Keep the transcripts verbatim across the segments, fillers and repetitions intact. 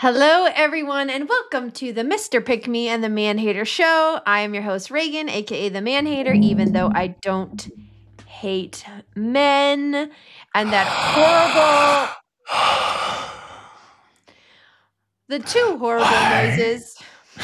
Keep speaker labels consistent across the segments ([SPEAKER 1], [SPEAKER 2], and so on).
[SPEAKER 1] Hello, everyone, and welcome to the Mister Pick Me and the Man Hater Show. I am your host, Reagan, aka the Man Hater, even though I don't hate men and that horrible. The two horrible noises.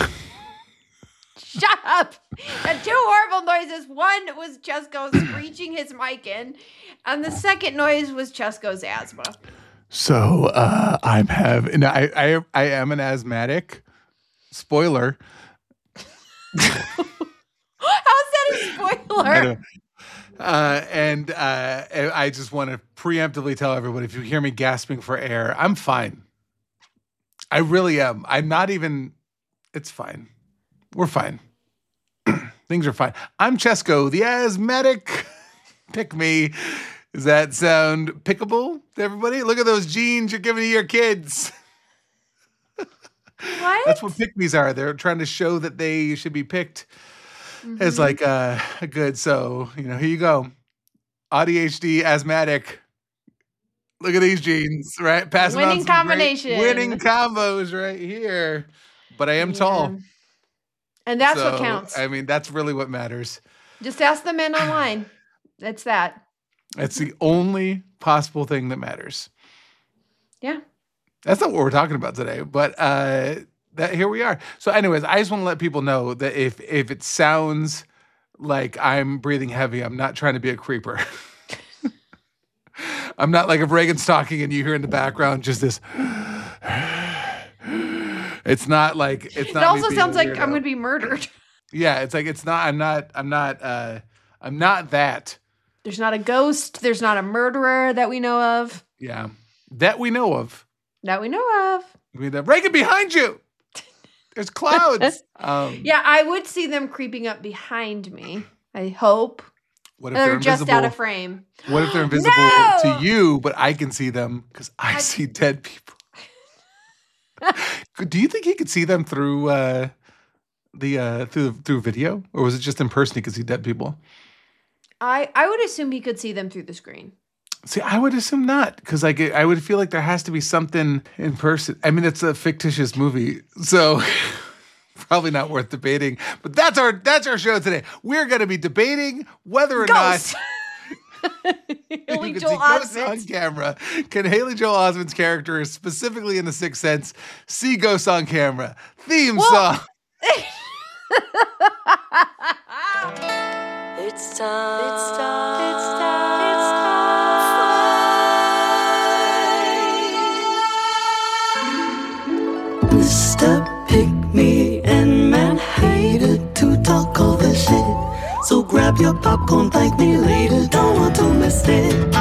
[SPEAKER 1] Shut up! The two horrible noises. One was Chesko screeching his mic in, and the second noise was Chesko's asthma.
[SPEAKER 2] So uh, I'm having. I, I I am an asthmatic. Spoiler.
[SPEAKER 1] How's that a spoiler?
[SPEAKER 2] Uh, and uh, I just want to preemptively tell everyone: if you hear me gasping for air, I'm fine. I really am. I'm not even. It's fine. We're fine. Things are fine. I'm Chesko, the asthmatic. Pick me. Does that sound pickable to everybody? Look at those jeans you're giving to your kids.
[SPEAKER 1] What?
[SPEAKER 2] That's what pick-me's are. They're trying to show that they should be picked mm-hmm. as like uh, a good. So, you know, here you go. A D H D, asthmatic. Look at these jeans, right? Passing
[SPEAKER 1] winning combination.
[SPEAKER 2] Winning combos right here. But I am yeah. tall.
[SPEAKER 1] And that's
[SPEAKER 2] so,
[SPEAKER 1] what counts.
[SPEAKER 2] I mean, that's really what matters.
[SPEAKER 1] Just ask the men online. That's that.
[SPEAKER 2] That's the only possible thing that matters.
[SPEAKER 1] Yeah.
[SPEAKER 2] That's not what we're talking about today, but uh, that here we are. So anyways, I just want to let people know that if if it sounds like I'm breathing heavy, I'm not trying to be a creeper. I'm not like if Reagan's talking and you hear in the background just this. It's not like it's not.
[SPEAKER 1] It also sounds like I'm going to be murdered.
[SPEAKER 2] Yeah, it's like it's not. I'm not. I'm not. Uh, I'm not that.
[SPEAKER 1] There's not a ghost. There's not a murderer that we know of.
[SPEAKER 2] Yeah. That we know of.
[SPEAKER 1] That we know of.
[SPEAKER 2] I mean, the Reagan behind you. There's clouds. um,
[SPEAKER 1] yeah, I would see them creeping up behind me. I hope.
[SPEAKER 2] What if
[SPEAKER 1] they're,
[SPEAKER 2] they're
[SPEAKER 1] just
[SPEAKER 2] invisible?
[SPEAKER 1] out of frame?
[SPEAKER 2] What if they're invisible
[SPEAKER 1] no!
[SPEAKER 2] to you, but I can see them because I, I see dead people? Do you think he could see them through uh, the uh, through through video, or was it just in person he could see dead people?
[SPEAKER 1] I, I would assume he could see them through the screen.
[SPEAKER 2] See, I would assume not, because like I would feel like there has to be something in person. I mean, it's a fictitious movie, so probably not worth debating. But that's our that's our show today. We're going to be debating whether or
[SPEAKER 1] Ghost.
[SPEAKER 2] not
[SPEAKER 1] Haley
[SPEAKER 2] you
[SPEAKER 1] Joel
[SPEAKER 2] can see
[SPEAKER 1] Osment
[SPEAKER 2] on camera. Can Haley Joel Osment's character, specifically in The Sixth Sense, see ghosts on camera? Theme
[SPEAKER 1] well,
[SPEAKER 2] song.
[SPEAKER 3] It's time. It's time. It's time. It's time. Mister Pick Me and Man Hater to talk all the shit. So grab your popcorn, thank me later. Don't want to miss it.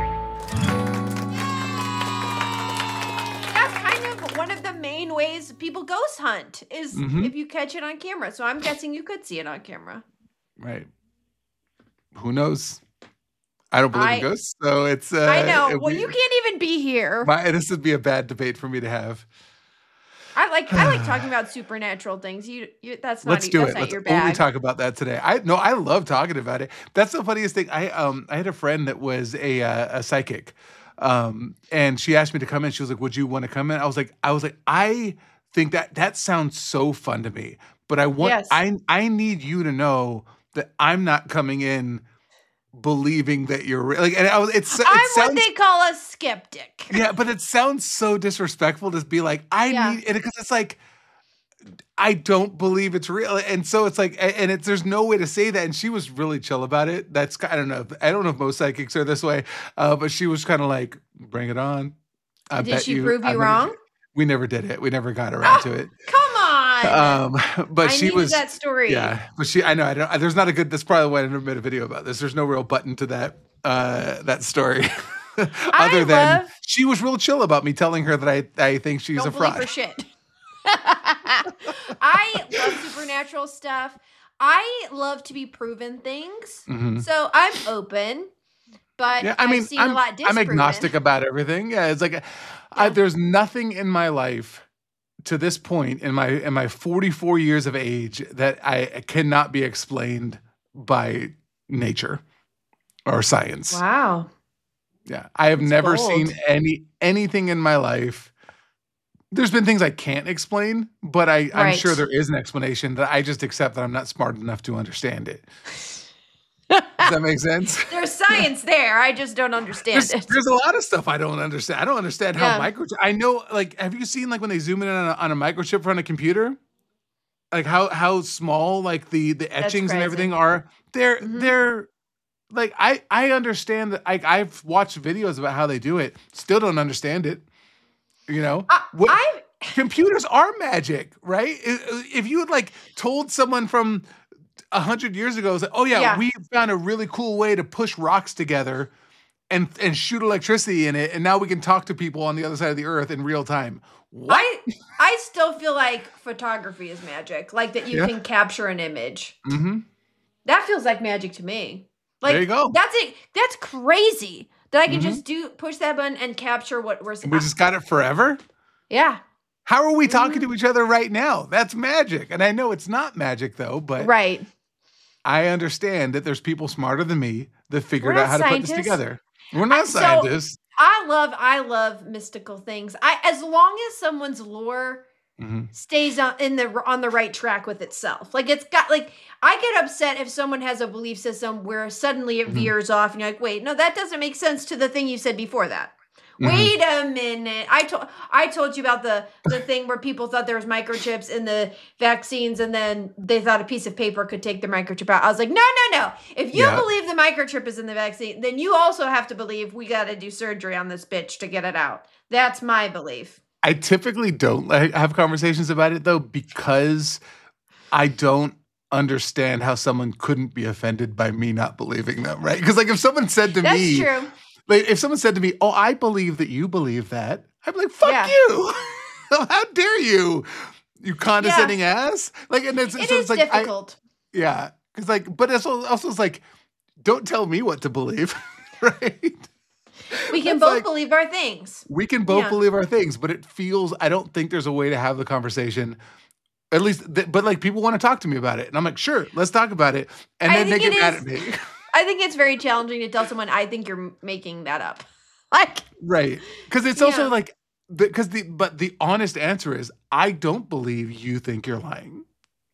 [SPEAKER 1] That's kind of one of the main ways people ghost hunt is mm-hmm. if you catch it on camera. So I'm guessing you could see it on camera.
[SPEAKER 2] Right. Who knows? I don't believe
[SPEAKER 1] I,
[SPEAKER 2] in ghosts, so it's. Uh,
[SPEAKER 1] I know. Well,
[SPEAKER 2] we,
[SPEAKER 1] you can't even be here.
[SPEAKER 2] My, this would be a bad debate for me to have.
[SPEAKER 1] I like. I like talking about supernatural things. You, you that's not.
[SPEAKER 2] Let's do
[SPEAKER 1] that's
[SPEAKER 2] it.
[SPEAKER 1] Not
[SPEAKER 2] Let's
[SPEAKER 1] your bag.
[SPEAKER 2] only talk about that today. I no. I love talking about it. That's the funniest thing. I um. I had a friend that was a uh, a psychic, um, and she asked me to come in. She was like, "Would you want to come in?" I was like, "I was like, I think that that sounds so fun to me, but I want.
[SPEAKER 1] Yes.
[SPEAKER 2] I I need you to know." That I'm not coming in believing that you're re- like, and I was, it's. It
[SPEAKER 1] I'm
[SPEAKER 2] sounds,
[SPEAKER 1] what they call a skeptic.
[SPEAKER 2] Yeah, but it sounds so disrespectful to be like, I
[SPEAKER 1] yeah.
[SPEAKER 2] need it because it's like, I don't believe it's real, and so it's like, and it's there's no way to say that. And she was really chill about it. That's I don't know. I don't know if most psychics are this way, uh, but she was kind of like, bring it on. I
[SPEAKER 1] Did
[SPEAKER 2] bet
[SPEAKER 1] she
[SPEAKER 2] you,
[SPEAKER 1] prove you
[SPEAKER 2] I'm
[SPEAKER 1] wrong?
[SPEAKER 2] Gonna, we never did it. We never got around
[SPEAKER 1] oh,
[SPEAKER 2] to it.
[SPEAKER 1] Come on.
[SPEAKER 2] Um, but
[SPEAKER 1] I
[SPEAKER 2] she was
[SPEAKER 1] that story.
[SPEAKER 2] Yeah, but she. I know. I don't. There's not a good. That's probably why I never made a video about this. There's no real button to that. Uh, that story. Other
[SPEAKER 1] I
[SPEAKER 2] than
[SPEAKER 1] love,
[SPEAKER 2] she was real chill about me telling her that I I think she's
[SPEAKER 1] don't
[SPEAKER 2] a fraud.
[SPEAKER 1] Believe her shit. I love supernatural stuff. I love to be proven things,
[SPEAKER 2] Mm-hmm.
[SPEAKER 1] so I'm open. But
[SPEAKER 2] Yeah, I mean,
[SPEAKER 1] I've seen
[SPEAKER 2] I'm,
[SPEAKER 1] a lot
[SPEAKER 2] I'm
[SPEAKER 1] disproven.
[SPEAKER 2] agnostic about everything. Yeah, it's like I, there's nothing in my life to this point in my in my forty-four years of age that I cannot be explained by nature or science.
[SPEAKER 1] Wow.
[SPEAKER 2] Yeah, I have
[SPEAKER 1] That's
[SPEAKER 2] never
[SPEAKER 1] bold.
[SPEAKER 2] seen any anything in my life There's been things I can't explain, but I, I'm
[SPEAKER 1] Right.
[SPEAKER 2] sure there is an explanation that I just accept that I'm not smart enough to understand it. Does that make sense?
[SPEAKER 1] There's science there. I just don't understand
[SPEAKER 2] There's,
[SPEAKER 1] it.
[SPEAKER 2] there's a lot of stuff I don't understand. I don't understand how
[SPEAKER 1] Yeah.
[SPEAKER 2] microchip. I know, like, have you seen like when they zoom in on a, on a microchip on a computer? Like how how small like the the etchings and
[SPEAKER 1] crazy.
[SPEAKER 2] everything are. They're
[SPEAKER 1] Mhm.
[SPEAKER 2] they're like I I understand that. Like I've watched videos about how they do it. Still don't understand it. You know,
[SPEAKER 1] I,
[SPEAKER 2] What-
[SPEAKER 1] I
[SPEAKER 2] computers are magic, right? I- If you had like told someone from a hundred years ago, it's like, oh yeah,
[SPEAKER 1] Yeah.
[SPEAKER 2] we found a really cool way to push rocks together and and shoot electricity in it, and now we can talk to people on the other side of the earth in real time. What?
[SPEAKER 1] I I still feel like photography is magic. Like that you
[SPEAKER 2] Yeah.
[SPEAKER 1] can capture an image.
[SPEAKER 2] Mm-hmm.
[SPEAKER 1] That feels like magic to me. Like
[SPEAKER 2] There you go.
[SPEAKER 1] That's it. That's crazy. That I can
[SPEAKER 2] Mhm.
[SPEAKER 1] just do push that button and capture what we're
[SPEAKER 2] And we just got it forever.
[SPEAKER 1] Yeah.
[SPEAKER 2] How are we talking
[SPEAKER 1] Mhm.
[SPEAKER 2] to each other right now? That's magic. And I know it's not magic though, but
[SPEAKER 1] Right.
[SPEAKER 2] I understand that there's people smarter than me that figured
[SPEAKER 1] We're
[SPEAKER 2] out how
[SPEAKER 1] not
[SPEAKER 2] to put this
[SPEAKER 1] scientists.
[SPEAKER 2] together. We're not
[SPEAKER 1] So-
[SPEAKER 2] scientists.
[SPEAKER 1] I love I love mystical things. I as long as someone's lore
[SPEAKER 2] Mhm.
[SPEAKER 1] stays on in the on the right track with itself. Like it's got like I get upset if someone has a belief system where suddenly it
[SPEAKER 2] Mhm.
[SPEAKER 1] veers off and you're like, wait, no, that doesn't make sense to the thing you said before that.
[SPEAKER 2] Mhm.
[SPEAKER 1] Wait a minute. I told I told you about the the thing where people thought there was microchips in the vaccines and then they thought a piece of paper could take the microchip out. I was like, no, no, no. If you
[SPEAKER 2] Yeah.
[SPEAKER 1] believe the microchip is in the vaccine, then you also have to believe we got to do surgery on this bitch to get it out. That's my belief.
[SPEAKER 2] I typically don't like have conversations about it though because I don't understand how someone couldn't be offended by me not believing them, right? Because like if someone said to
[SPEAKER 1] That's
[SPEAKER 2] me,
[SPEAKER 1] true.
[SPEAKER 2] like if someone said to me, "Oh, I believe that you believe that," I'd be like, "Fuck
[SPEAKER 1] Yeah.
[SPEAKER 2] you! How dare you, you condescending ass!" Like, and it's
[SPEAKER 1] It
[SPEAKER 2] so
[SPEAKER 1] is
[SPEAKER 2] it's like, I,
[SPEAKER 1] difficult.
[SPEAKER 2] yeah, because like, but it's also, also it's like, don't tell me what to believe, right?
[SPEAKER 1] We can
[SPEAKER 2] It's
[SPEAKER 1] both
[SPEAKER 2] like-
[SPEAKER 1] believe our things.
[SPEAKER 2] We can both
[SPEAKER 1] Yeah.
[SPEAKER 2] believe our things, but it feels, I don't think there's a way to have the conversation. At least, th- but like people want to talk to me about it. And I'm like, sure, let's talk about it. And
[SPEAKER 1] I
[SPEAKER 2] then they
[SPEAKER 1] think
[SPEAKER 2] get
[SPEAKER 1] it
[SPEAKER 2] mad
[SPEAKER 1] is-
[SPEAKER 2] at me.
[SPEAKER 1] I think it's very challenging to tell someone, I think you're making that up. Like,
[SPEAKER 2] Right. Because it's also
[SPEAKER 1] Yeah.
[SPEAKER 2] like, because the, but the honest answer is, I don't believe you think you're lying.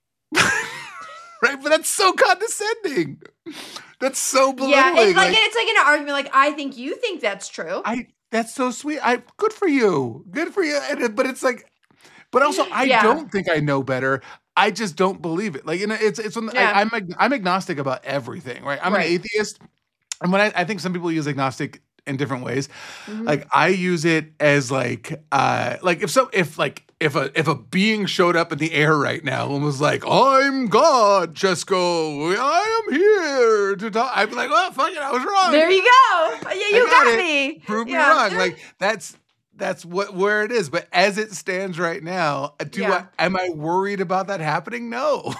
[SPEAKER 2] Right. But that's so condescending. That's so belittling.
[SPEAKER 1] yeah, it's like,
[SPEAKER 2] Like,
[SPEAKER 1] it's like in an argument, like, I think you think that's true.
[SPEAKER 2] I, that's so sweet. I, good for you. Good for you. And it, but it's like, but also, I
[SPEAKER 1] Yeah.
[SPEAKER 2] don't think I know better. I just don't believe it. Like, you know, it's it's when
[SPEAKER 1] Yeah.
[SPEAKER 2] I, I'm ag- I'm agnostic about everything, right? I'm
[SPEAKER 1] Right.
[SPEAKER 2] an atheist, and when I, I think some people use agnostic in different ways.
[SPEAKER 1] Mhm.
[SPEAKER 2] Like, I use it as like, uh, like if so, if like if a if a being showed up in the air right now and was like, "I'm God, Jesco, I am here to talk," I'd be like, "Oh, fuck it, I was wrong.
[SPEAKER 1] There you go. Yeah, you
[SPEAKER 2] got
[SPEAKER 1] got,
[SPEAKER 2] it.
[SPEAKER 1] me.
[SPEAKER 2] Prove me
[SPEAKER 1] Yeah,
[SPEAKER 2] wrong."
[SPEAKER 1] there-
[SPEAKER 2] Like that's that's what where it is. But as it stands right now, do
[SPEAKER 1] Yeah.
[SPEAKER 2] I am I worried about that happening? No.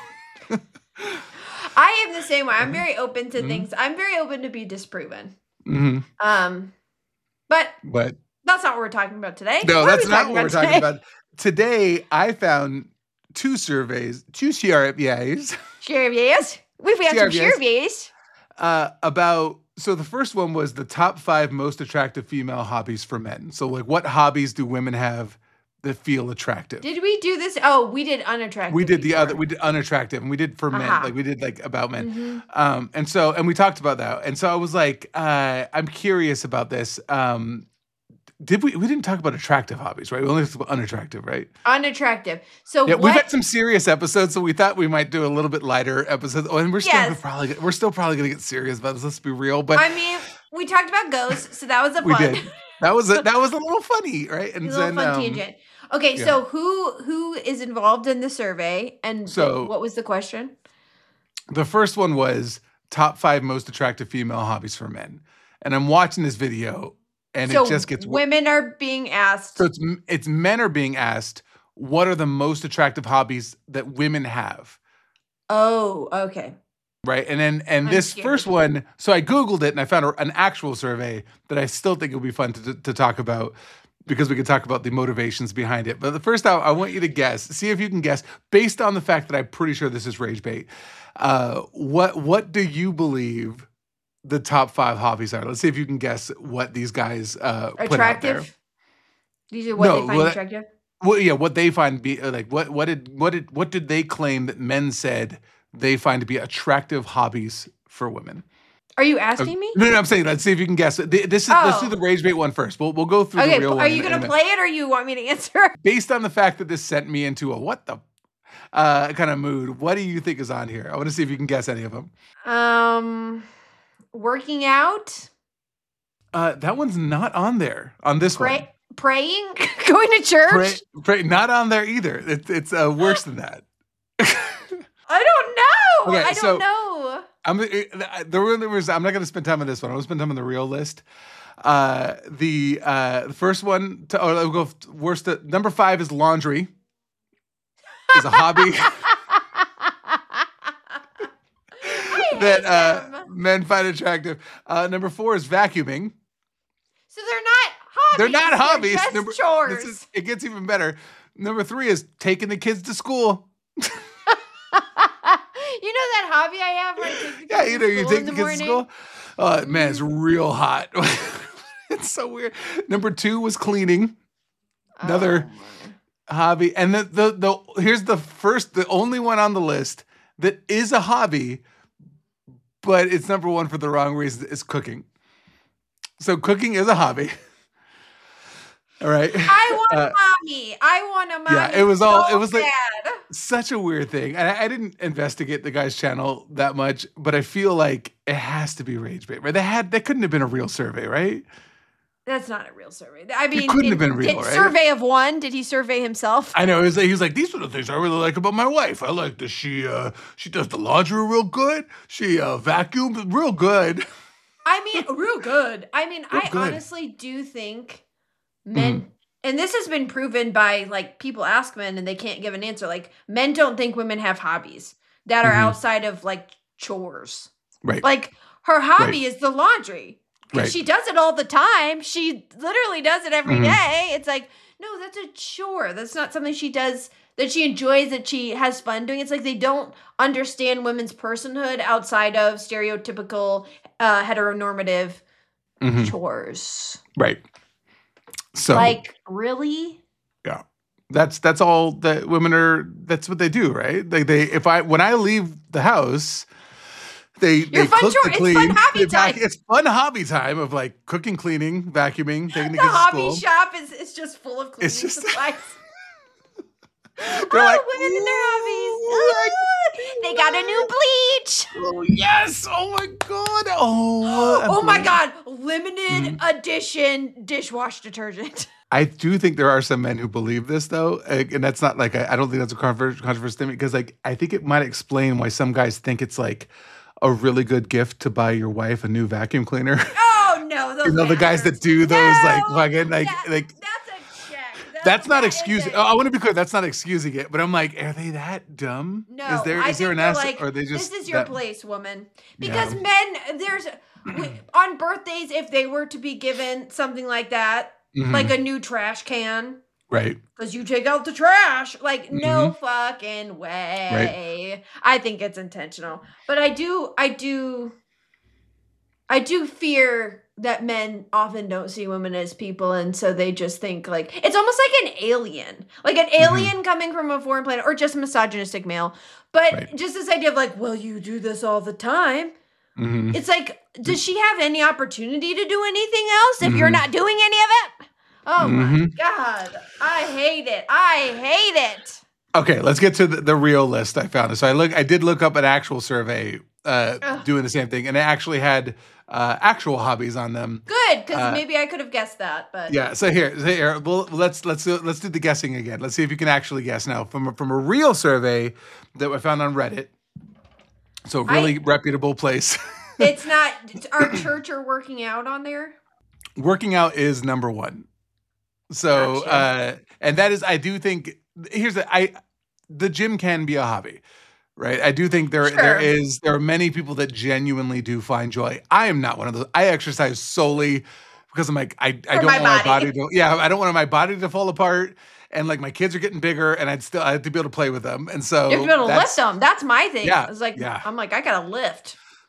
[SPEAKER 1] I am the same way. I'm very open to
[SPEAKER 2] Mhm.
[SPEAKER 1] things. I'm very open to be disproven.
[SPEAKER 2] hmm
[SPEAKER 1] Um, but
[SPEAKER 2] But
[SPEAKER 1] that's not what we're talking about today.
[SPEAKER 2] no,
[SPEAKER 1] What are
[SPEAKER 2] that's
[SPEAKER 1] we
[SPEAKER 2] not what we're talking
[SPEAKER 1] today?
[SPEAKER 2] about. Today, I found two surveys, two surveys
[SPEAKER 1] Surveys. We've got some
[SPEAKER 2] Surveys.
[SPEAKER 1] surveys.
[SPEAKER 2] uh, about. So the first one was the top five most attractive female hobbies for men. So like, what hobbies do women have that feel attractive?
[SPEAKER 1] Did we do this? Oh, we did unattractive.
[SPEAKER 2] we did the
[SPEAKER 1] before.
[SPEAKER 2] other. We did unattractive, and we did for men.
[SPEAKER 1] Aha.
[SPEAKER 2] Like we did like about men.
[SPEAKER 1] Mhm.
[SPEAKER 2] Um, and so, and we talked about that. And so I was like, uh, I'm curious about this. Um, did we, we didn't talk about attractive hobbies, right? We only talked about unattractive, right?
[SPEAKER 1] Unattractive. So
[SPEAKER 2] Yeah,
[SPEAKER 1] what?
[SPEAKER 2] we've had some serious episodes, so we thought we might do a little bit lighter episodes. Oh, and we're still
[SPEAKER 1] Yes.
[SPEAKER 2] probably, we're still probably going to get serious about this. Let's be real. But
[SPEAKER 1] I mean, we talked about ghosts, so that was a
[SPEAKER 2] we
[SPEAKER 1] fun.
[SPEAKER 2] did. That was a, that was a little funny, right?
[SPEAKER 1] a
[SPEAKER 2] And
[SPEAKER 1] little
[SPEAKER 2] then,
[SPEAKER 1] fun
[SPEAKER 2] um,
[SPEAKER 1] tangent. Okay,
[SPEAKER 2] yeah.
[SPEAKER 1] so who who is involved in the survey, and
[SPEAKER 2] So-
[SPEAKER 1] what was the question?
[SPEAKER 2] the first one was top five most attractive female hobbies for men. And I'm watching this video, and
[SPEAKER 1] so
[SPEAKER 2] it just gets
[SPEAKER 1] women are being asked.
[SPEAKER 2] So it's it's men are being asked, what are the most attractive hobbies that women have,
[SPEAKER 1] Oh, okay.
[SPEAKER 2] right? And then and
[SPEAKER 1] I'm
[SPEAKER 2] this
[SPEAKER 1] scared.
[SPEAKER 2] first one, so I googled it and I found a, an actual survey that I still think will be fun to, to talk about because we could talk about the motivations behind it. But the first out, I want you to guess, see if you can guess, based on the fact that I'm pretty sure this is rage bait. Uh, what what do you believe the top five hobbies are? Let's see if you can guess what these guys uh, put out there.
[SPEAKER 1] Attractive. These are what
[SPEAKER 2] No,
[SPEAKER 1] they find
[SPEAKER 2] well, that-
[SPEAKER 1] attractive.
[SPEAKER 2] Well, yeah, what they find be uh, like what what did what did what did they claim that men said they find to be attractive hobbies for women?
[SPEAKER 1] Are you
[SPEAKER 2] Uh,
[SPEAKER 1] asking me?
[SPEAKER 2] No, no, I'm saying let's see if you can guess it. Th- This is let's do
[SPEAKER 1] Oh.
[SPEAKER 2] the rage bait one first. We'll we'll go through
[SPEAKER 1] Okay,
[SPEAKER 2] the real
[SPEAKER 1] are
[SPEAKER 2] one.
[SPEAKER 1] you
[SPEAKER 2] in-
[SPEAKER 1] gonna
[SPEAKER 2] in a-
[SPEAKER 1] play it or you want me to answer?
[SPEAKER 2] Based on the fact that this sent me into a what the uh, kind of mood, what do you think is on here? I want to see if you can guess any of them.
[SPEAKER 1] Um, working out,
[SPEAKER 2] Uh, that one's not on there on this one.
[SPEAKER 1] pray, praying, going to church.
[SPEAKER 2] Pray, pray, not on there either. It's it's uh, worse than that.
[SPEAKER 1] I don't know.
[SPEAKER 2] Okay,
[SPEAKER 1] I don't
[SPEAKER 2] so-
[SPEAKER 1] know.
[SPEAKER 2] I'm uh, the real there was. I'm not going to spend time on this one. I'm going to spend time on the real list. Uh, the uh, the first one. To, oh, I'll go f- worst. To, number five is laundry. Is a hobby
[SPEAKER 1] I
[SPEAKER 2] that
[SPEAKER 1] hate
[SPEAKER 2] uh,
[SPEAKER 1] them.
[SPEAKER 2] men find attractive. Uh, number four is vacuuming.
[SPEAKER 1] So they're not hobbies.
[SPEAKER 2] They're not hobbies.
[SPEAKER 1] just
[SPEAKER 2] Number-
[SPEAKER 1] chores.
[SPEAKER 2] This is, it gets even better. Number three is taking the kids to school.
[SPEAKER 1] You know that hobby I have where I take the
[SPEAKER 2] Yeah,
[SPEAKER 1] kids
[SPEAKER 2] you
[SPEAKER 1] to
[SPEAKER 2] know, you
[SPEAKER 1] school
[SPEAKER 2] take
[SPEAKER 1] in
[SPEAKER 2] the
[SPEAKER 1] the
[SPEAKER 2] kids to
[SPEAKER 1] morning?
[SPEAKER 2] school. Uh, man, it's real hot. It's so weird. Number two was cleaning, Another-
[SPEAKER 1] Oh, my.
[SPEAKER 2] hobby, and the, the the here's the first, the only one on the list that is a hobby, but it's number one for the wrong reason. Is cooking. So cooking is a hobby. All right.
[SPEAKER 1] I want
[SPEAKER 2] Uh,
[SPEAKER 1] a mommy. I want a mommy.
[SPEAKER 2] yeah, it was all-
[SPEAKER 1] so
[SPEAKER 2] it was like-
[SPEAKER 1] bad.
[SPEAKER 2] Such a weird thing. And I, I didn't investigate the guy's channel that much, but I feel like it has to be rage bait, right? They had that couldn't have been a real survey, right?
[SPEAKER 1] That's not a real survey. I mean,
[SPEAKER 2] couldn't have
[SPEAKER 1] in-
[SPEAKER 2] been real,
[SPEAKER 1] did-
[SPEAKER 2] right?
[SPEAKER 1] Survey of one. Did he survey himself?
[SPEAKER 2] I know. He was, like, he was like, these are the things I really like about my wife. I like that she uh she does the laundry real good. She uh vacuums real good.
[SPEAKER 1] I mean, real good. I mean,
[SPEAKER 2] Real
[SPEAKER 1] I
[SPEAKER 2] good.
[SPEAKER 1] honestly do think men, and this has been proven by like people ask men and they can't give an answer. Like men don't think women have hobbies that are
[SPEAKER 2] Mhm.
[SPEAKER 1] outside of like chores.
[SPEAKER 2] Right.
[SPEAKER 1] Like her hobby is the laundry. 'Cause
[SPEAKER 2] Right.
[SPEAKER 1] she does it all the time. She literally does it every
[SPEAKER 2] Mhm.
[SPEAKER 1] day. It's like, no, that's a chore. That's not something she does that she enjoys, that she has fun doing. It's like they don't understand women's personhood outside of stereotypical uh, heteronormative
[SPEAKER 2] Mhm.
[SPEAKER 1] chores.
[SPEAKER 2] Right. So
[SPEAKER 1] Like, really?
[SPEAKER 2] yeah. That's that's all that women are that's what they do, right? Like they if I when I leave the house, they they
[SPEAKER 1] fun
[SPEAKER 2] cook
[SPEAKER 1] chore-
[SPEAKER 2] the
[SPEAKER 1] it's
[SPEAKER 2] clean.
[SPEAKER 1] fun hobby
[SPEAKER 2] they vac-
[SPEAKER 1] time.
[SPEAKER 2] It's fun hobby time of like cooking, cleaning, vacuuming, taking the,
[SPEAKER 1] The
[SPEAKER 2] kids to
[SPEAKER 1] hobby
[SPEAKER 2] school.
[SPEAKER 1] shop is, is just full of cleaning
[SPEAKER 2] It's just-
[SPEAKER 1] supplies.
[SPEAKER 2] They're
[SPEAKER 1] oh,
[SPEAKER 2] like,
[SPEAKER 1] women and their hobbies.
[SPEAKER 2] "Ooh, I-
[SPEAKER 1] Ah, they got a new bleach.
[SPEAKER 2] Oh yes! Oh my god! Oh,
[SPEAKER 1] Oh my
[SPEAKER 2] absolutely.
[SPEAKER 1] god, limited
[SPEAKER 2] Mm-hmm.
[SPEAKER 1] edition dishwash detergent.
[SPEAKER 2] I do think there are some men who believe this though, uh, and that's not like I I don't think that's a controversial controversial statement because like I think it might explain why some guys think it's like a really good gift to buy your wife a new vacuum cleaner.
[SPEAKER 1] Oh no, those
[SPEAKER 2] You know the guys that
[SPEAKER 1] bastards.
[SPEAKER 2] do those like
[SPEAKER 1] No,
[SPEAKER 2] fucking like
[SPEAKER 1] that-
[SPEAKER 2] like
[SPEAKER 1] that's a check. That-
[SPEAKER 2] that's not
[SPEAKER 1] that is
[SPEAKER 2] excusing.
[SPEAKER 1] a-
[SPEAKER 2] Oh, I want to be clear. That's not excusing it, but I'm like, are they that dumb?
[SPEAKER 1] No,
[SPEAKER 2] is there
[SPEAKER 1] I
[SPEAKER 2] is there
[SPEAKER 1] think
[SPEAKER 2] an
[SPEAKER 1] they're
[SPEAKER 2] asset?
[SPEAKER 1] like,
[SPEAKER 2] or are they just
[SPEAKER 1] this is your
[SPEAKER 2] that-
[SPEAKER 1] place, woman. Because
[SPEAKER 2] Yeah.
[SPEAKER 1] men, there's we- on birthdays, if they were to be given something like that,
[SPEAKER 2] Mhm.
[SPEAKER 1] like a new trash can,
[SPEAKER 2] right?
[SPEAKER 1] because you take out the trash, like no
[SPEAKER 2] Mm-hmm.
[SPEAKER 1] fucking way. I think it's intentional, but I do, I do, I do fear that men often don't see women as people, and so they just think like it's almost like an alien, like an
[SPEAKER 2] Mm-hmm.
[SPEAKER 1] alien coming from a foreign planet, or just a misogynistic male. But
[SPEAKER 2] Right.
[SPEAKER 1] just this idea of like, well, you do this all the time.
[SPEAKER 2] Mhm.
[SPEAKER 1] It's like, does she have any opportunity to do anything else if you're
[SPEAKER 2] Mhm.
[SPEAKER 1] not doing any of it? Oh my
[SPEAKER 2] Mhm.
[SPEAKER 1] god, I hate it. I hate it.
[SPEAKER 2] Okay, let's get to the, the real list I found. So I look, I did look up an actual survey uh,
[SPEAKER 1] Ugh.
[SPEAKER 2] doing the same thing, and it actually had uh, actual hobbies on them.
[SPEAKER 1] Good, because
[SPEAKER 2] Uh,
[SPEAKER 1] maybe I could have guessed that, but
[SPEAKER 2] Yeah. So here, so here, well, let's let's do, let's do the guessing again. Let's see if you can actually guess now from a, from a real survey that I found on Reddit. So a really
[SPEAKER 1] I-
[SPEAKER 2] reputable place.
[SPEAKER 1] it's not our church or working out on there.
[SPEAKER 2] Working out is number one. So
[SPEAKER 1] Gotcha.
[SPEAKER 2] uh, and that is, I do think here's the I the gym can be a hobby. Right. I do think there there
[SPEAKER 1] Sure.
[SPEAKER 2] is there are many people that genuinely do find joy. I am not one of those. I exercise solely because I'm like, I, I
[SPEAKER 1] For
[SPEAKER 2] don't
[SPEAKER 1] my
[SPEAKER 2] want my
[SPEAKER 1] body.
[SPEAKER 2] body to yeah, I don't want my body to fall apart. And like my kids are getting bigger and I'd still I have to be able to play with them. And so
[SPEAKER 1] You have to be able to
[SPEAKER 2] that's-
[SPEAKER 1] lift them. That's my thing.
[SPEAKER 2] Yeah,
[SPEAKER 1] It's like
[SPEAKER 2] yeah.
[SPEAKER 1] I'm like I gotta lift.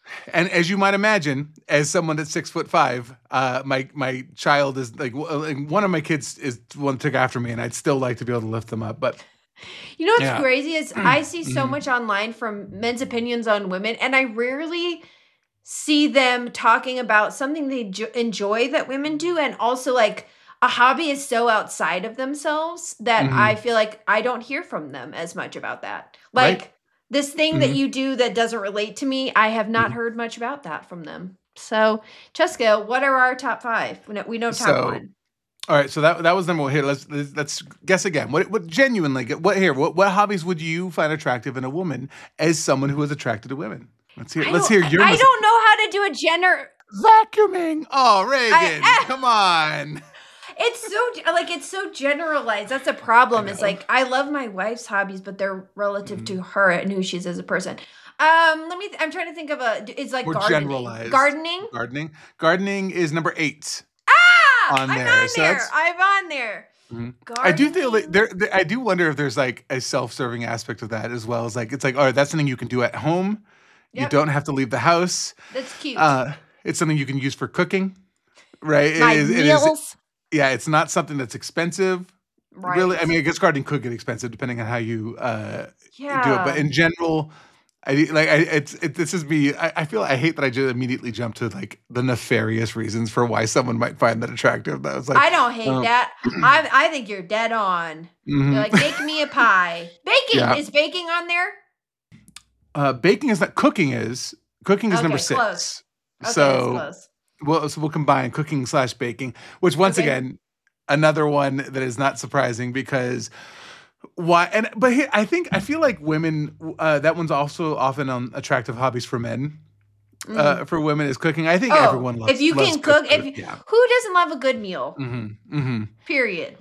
[SPEAKER 2] And as you might imagine, as someone that's six foot five, uh, my my child is like one of my kids is one that took after me, and I'd still like to be able to lift them up. But
[SPEAKER 1] you know what's
[SPEAKER 2] yeah.
[SPEAKER 1] crazy is I see so much online from men's opinions on women, and I rarely see them talking about something they jo- enjoy that women do, and also like a hobby is so outside of themselves that
[SPEAKER 2] Mm-hmm.
[SPEAKER 1] I feel like I don't hear from them as much about that. Like
[SPEAKER 2] Right.
[SPEAKER 1] this thing
[SPEAKER 2] Mm-hmm.
[SPEAKER 1] that you do that doesn't relate to me, I have not heard much about that from them. So, Cheska, what are our top five? We know, we know top
[SPEAKER 2] So-
[SPEAKER 1] one.
[SPEAKER 2] All right, so that that was number one. Here, let's let's, let's guess again. What what genuinely? What here? What what hobbies would you find attractive in a woman as someone who is attracted to women? Let's hear.
[SPEAKER 1] I
[SPEAKER 2] Let's
[SPEAKER 1] don't-
[SPEAKER 2] hear your
[SPEAKER 1] I
[SPEAKER 2] mis-
[SPEAKER 1] don't know how to do a gender.
[SPEAKER 2] vacuuming. Oh, Reagan,
[SPEAKER 1] I-
[SPEAKER 2] come on.
[SPEAKER 1] It's so like it's so generalized. That's a problem.
[SPEAKER 2] I
[SPEAKER 1] It's
[SPEAKER 2] know.
[SPEAKER 1] like I love my wife's hobbies, but they're relative to her and who she is as a person. Um, let me. Th- I'm trying to think of a. It's like
[SPEAKER 2] More
[SPEAKER 1] gardening.
[SPEAKER 2] generalized.
[SPEAKER 1] Gardening.
[SPEAKER 2] Gardening. Gardening is number eight.
[SPEAKER 1] Ah,
[SPEAKER 2] On
[SPEAKER 1] I'm
[SPEAKER 2] there,
[SPEAKER 1] on
[SPEAKER 2] so
[SPEAKER 1] there.
[SPEAKER 2] that's-
[SPEAKER 1] I'm on there.
[SPEAKER 2] Mhm. I do feel like
[SPEAKER 1] Gardening.
[SPEAKER 2] there, there. I do wonder if there's like a self-serving aspect of that as well. As like it's like, all right, that's something you can do at home. You
[SPEAKER 1] Yep.
[SPEAKER 2] don't have to leave the house.
[SPEAKER 1] That's cute.
[SPEAKER 2] Uh, it's something you can use for cooking, right? It
[SPEAKER 1] my
[SPEAKER 2] is- it is-
[SPEAKER 1] meals.
[SPEAKER 2] yeah, it's not something that's expensive.
[SPEAKER 1] Right.
[SPEAKER 2] Really, I mean, I guess gardening could get expensive depending on how you uh,
[SPEAKER 1] yeah.
[SPEAKER 2] do it. But in general, I like I, it's it, this is me. I, I feel I hate that I just immediately jump to like the nefarious reasons for why someone might find that attractive. That was like,
[SPEAKER 1] I don't hate
[SPEAKER 2] um,
[SPEAKER 1] that. I I think you're dead on.
[SPEAKER 2] mhm.
[SPEAKER 1] You're like, make me a pie. Baking
[SPEAKER 2] Yeah.
[SPEAKER 1] is baking on there.
[SPEAKER 2] uh, baking is not cooking is cooking is
[SPEAKER 1] Okay,
[SPEAKER 2] number six.
[SPEAKER 1] close. Okay,
[SPEAKER 2] so
[SPEAKER 1] that's close.
[SPEAKER 2] Well, so we'll combine cooking slash baking, which once
[SPEAKER 1] Okay.
[SPEAKER 2] again, another one that is not surprising because why? And but here, I think I feel like women. Uh, that one's also often on attractive hobbies for men. Uh, for women is cooking. I think
[SPEAKER 1] Mm. Oh,
[SPEAKER 2] everyone loves.
[SPEAKER 1] if you
[SPEAKER 2] loves
[SPEAKER 1] can cook,
[SPEAKER 2] good
[SPEAKER 1] if
[SPEAKER 2] food, yeah.
[SPEAKER 1] who doesn't love a good meal?
[SPEAKER 2] Mm-hmm, mm-hmm.
[SPEAKER 1] Period.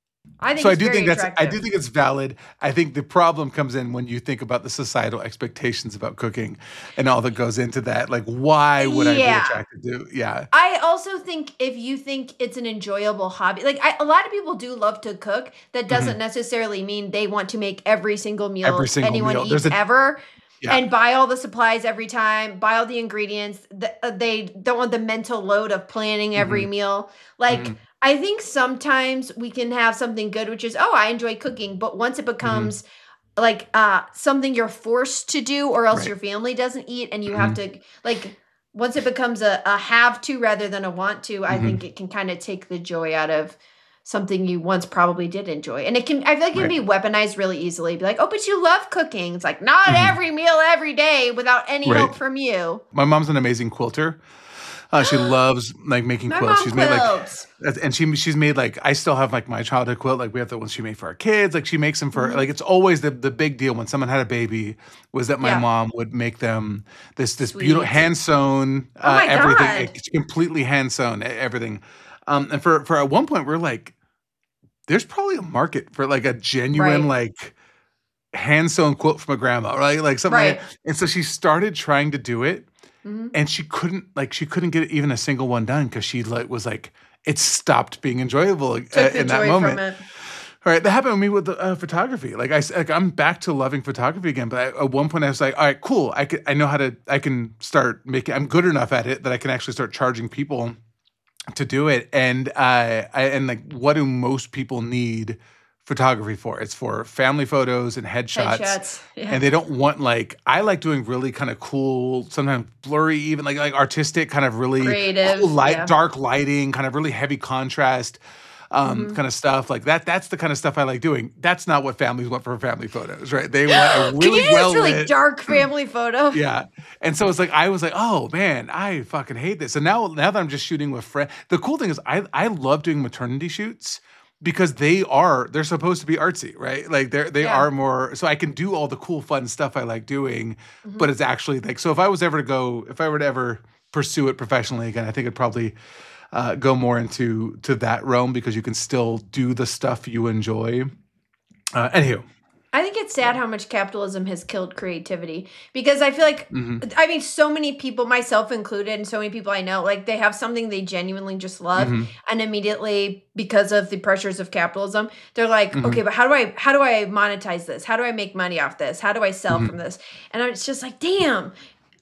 [SPEAKER 1] I think
[SPEAKER 2] So I
[SPEAKER 1] it's
[SPEAKER 2] do
[SPEAKER 1] very
[SPEAKER 2] think that's. I
[SPEAKER 1] attractive.
[SPEAKER 2] do think it's valid. I think the problem comes in when you think about the societal expectations about cooking and all that goes into that. Like, why would I be
[SPEAKER 1] Yeah.
[SPEAKER 2] attracted to? Yeah.
[SPEAKER 1] I also think if you think it's an enjoyable hobby, like I, a lot of people do love to cook. That doesn't necessarily mean they want to make every single meal
[SPEAKER 2] Mm-hmm. Every single
[SPEAKER 1] anyone
[SPEAKER 2] meal.
[SPEAKER 1] eats
[SPEAKER 2] There's a-
[SPEAKER 1] ever.
[SPEAKER 2] Yeah.
[SPEAKER 1] And buy all the supplies every time, buy all the ingredients. Th- uh, They don't want the mental load of planning every
[SPEAKER 2] Mm-hmm.
[SPEAKER 1] meal. Like,
[SPEAKER 2] Mhm.
[SPEAKER 1] I think sometimes we can have something good, which is, oh, I enjoy cooking. But once
[SPEAKER 2] Mm-hmm.
[SPEAKER 1] it becomes like uh, something you're forced to do, or else
[SPEAKER 2] Right.
[SPEAKER 1] your family doesn't eat, and you have to, like, once it becomes a, a have to rather than a want to, I
[SPEAKER 2] Mhm.
[SPEAKER 1] think it can kind of take the joy out of something you once probably did enjoy. And it can, I feel like it can be weaponized really easily. Be like, oh, but you love cooking. It's like, not
[SPEAKER 2] Mhm.
[SPEAKER 1] every meal every day without any
[SPEAKER 2] Right.
[SPEAKER 1] help from you.
[SPEAKER 2] My mom's an amazing quilter. Uh, she loves like making
[SPEAKER 1] My
[SPEAKER 2] quilts.
[SPEAKER 1] mom
[SPEAKER 2] She's made like,
[SPEAKER 1] quilts.
[SPEAKER 2] and she she's made like I still have like my childhood quilt. Like we have the ones she made for our kids. Like she makes them for
[SPEAKER 1] Mhm.
[SPEAKER 2] like it's always the the big deal when someone had a baby was that my
[SPEAKER 1] Yeah.
[SPEAKER 2] mom would make them this this beautiful
[SPEAKER 1] Sweet.
[SPEAKER 2] hand sewn
[SPEAKER 1] Oh
[SPEAKER 2] uh,
[SPEAKER 1] my
[SPEAKER 2] everything.
[SPEAKER 1] God.
[SPEAKER 2] It's completely hand sewn everything. Um, and for for at one point we're like, there's probably a market for like a genuine
[SPEAKER 1] Right.
[SPEAKER 2] like hand sewn quilt from a grandma, right? Like something. Like
[SPEAKER 1] Right.
[SPEAKER 2] that. And so she started trying to do it.
[SPEAKER 1] Mhm.
[SPEAKER 2] And she couldn't like she couldn't get even a single one done because she like was like it stopped being enjoyable uh,
[SPEAKER 1] Took the
[SPEAKER 2] in that
[SPEAKER 1] joy
[SPEAKER 2] moment.
[SPEAKER 1] from it.
[SPEAKER 2] All right, that happened with me with the, uh, photography. Like I, s- like I'm back to loving photography again. But I, at one point, I was like, all right, cool. I could, I know how to. I can start making. I'm good enough at it that I can actually start charging people to do it. And uh, I and like, what do most people need photography for? It's for family photos and headshots.
[SPEAKER 1] Headshots. Yeah.
[SPEAKER 2] And they don't want like I like doing really kind of cool, sometimes blurry, even like like artistic, kind of really
[SPEAKER 1] Creative,
[SPEAKER 2] cool light,
[SPEAKER 1] yeah.
[SPEAKER 2] dark lighting, kind of really heavy contrast, um,
[SPEAKER 1] Mm-hmm.
[SPEAKER 2] kind of stuff like that. That's the kind of stuff I like doing. That's not what families want for family photos, right? They want a
[SPEAKER 1] Can
[SPEAKER 2] really
[SPEAKER 1] you do
[SPEAKER 2] well
[SPEAKER 1] this really
[SPEAKER 2] lit.
[SPEAKER 1] dark family photo?
[SPEAKER 2] Yeah, and so it's like I was like, oh man, I fucking hate this. And now now that I'm just shooting with friends, the cool thing is I I love doing maternity shoots. Because they are, they're supposed to be artsy, right? Like they're they
[SPEAKER 1] Yeah.
[SPEAKER 2] are more. So I can do all the cool, fun stuff I like doing,
[SPEAKER 1] Mm-hmm.
[SPEAKER 2] but it's actually like. So if I was ever to go, if I were to ever pursue it professionally again, I think it'd probably uh, go more into to that realm because you can still do the stuff you enjoy. Uh, anywho,
[SPEAKER 1] I think it's sad how much capitalism has killed creativity because I feel like,
[SPEAKER 2] Mm-hmm.
[SPEAKER 1] I mean, so many people, myself included, and so many people I know, like they have something they genuinely just love,
[SPEAKER 2] Mm-hmm.
[SPEAKER 1] and immediately because of the pressures of capitalism, they're like,
[SPEAKER 2] Mm-hmm.
[SPEAKER 1] okay, but how do I, how do I monetize this? How do I make money off this? How do I sell
[SPEAKER 2] Mm-hmm.
[SPEAKER 1] from this? And it's just like, damn.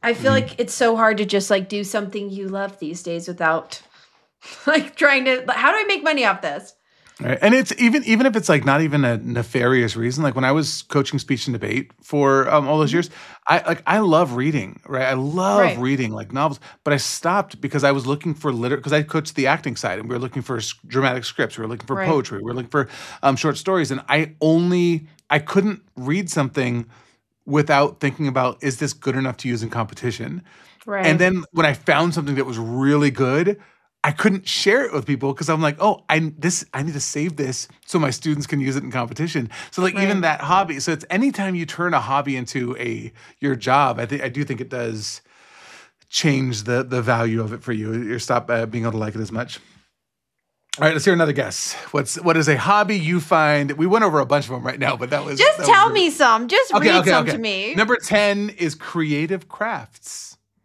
[SPEAKER 1] I feel
[SPEAKER 2] Mm-hmm.
[SPEAKER 1] like it's so hard to just like do something you love these days without like trying to, like, how do I make money off this?
[SPEAKER 2] Right. And it's even even if it's like not even a nefarious reason. Like when I was coaching speech and debate for um, all those
[SPEAKER 1] Mhm.
[SPEAKER 2] years, I like I love reading, right? I love
[SPEAKER 1] Right.
[SPEAKER 2] reading like novels, but I stopped because I was looking for liter because I coached the acting side, and we were looking for s- dramatic scripts, we were looking for
[SPEAKER 1] Right.
[SPEAKER 2] poetry, we were looking for um, short stories, and I only I couldn't read something without thinking about, is this good enough to use in competition?
[SPEAKER 1] Right.
[SPEAKER 2] And then when I found something that was really good, I couldn't share it with people because I'm like, oh, I this I need to save this so my students can use it in competition. So like even
[SPEAKER 1] Right.
[SPEAKER 2] that hobby. So it's anytime you turn a hobby into a your job, I think I do think it does change the the value of it for you. You stop uh, being able to like it as much. All right, let's hear another guess. What's what is a hobby you find? We went over a bunch of them right now, but that was
[SPEAKER 1] Just
[SPEAKER 2] that
[SPEAKER 1] tell
[SPEAKER 2] was,
[SPEAKER 1] me some. Just
[SPEAKER 2] Okay,
[SPEAKER 1] read
[SPEAKER 2] okay,
[SPEAKER 1] some
[SPEAKER 2] okay.
[SPEAKER 1] to me.
[SPEAKER 2] Number ten is creative crafts.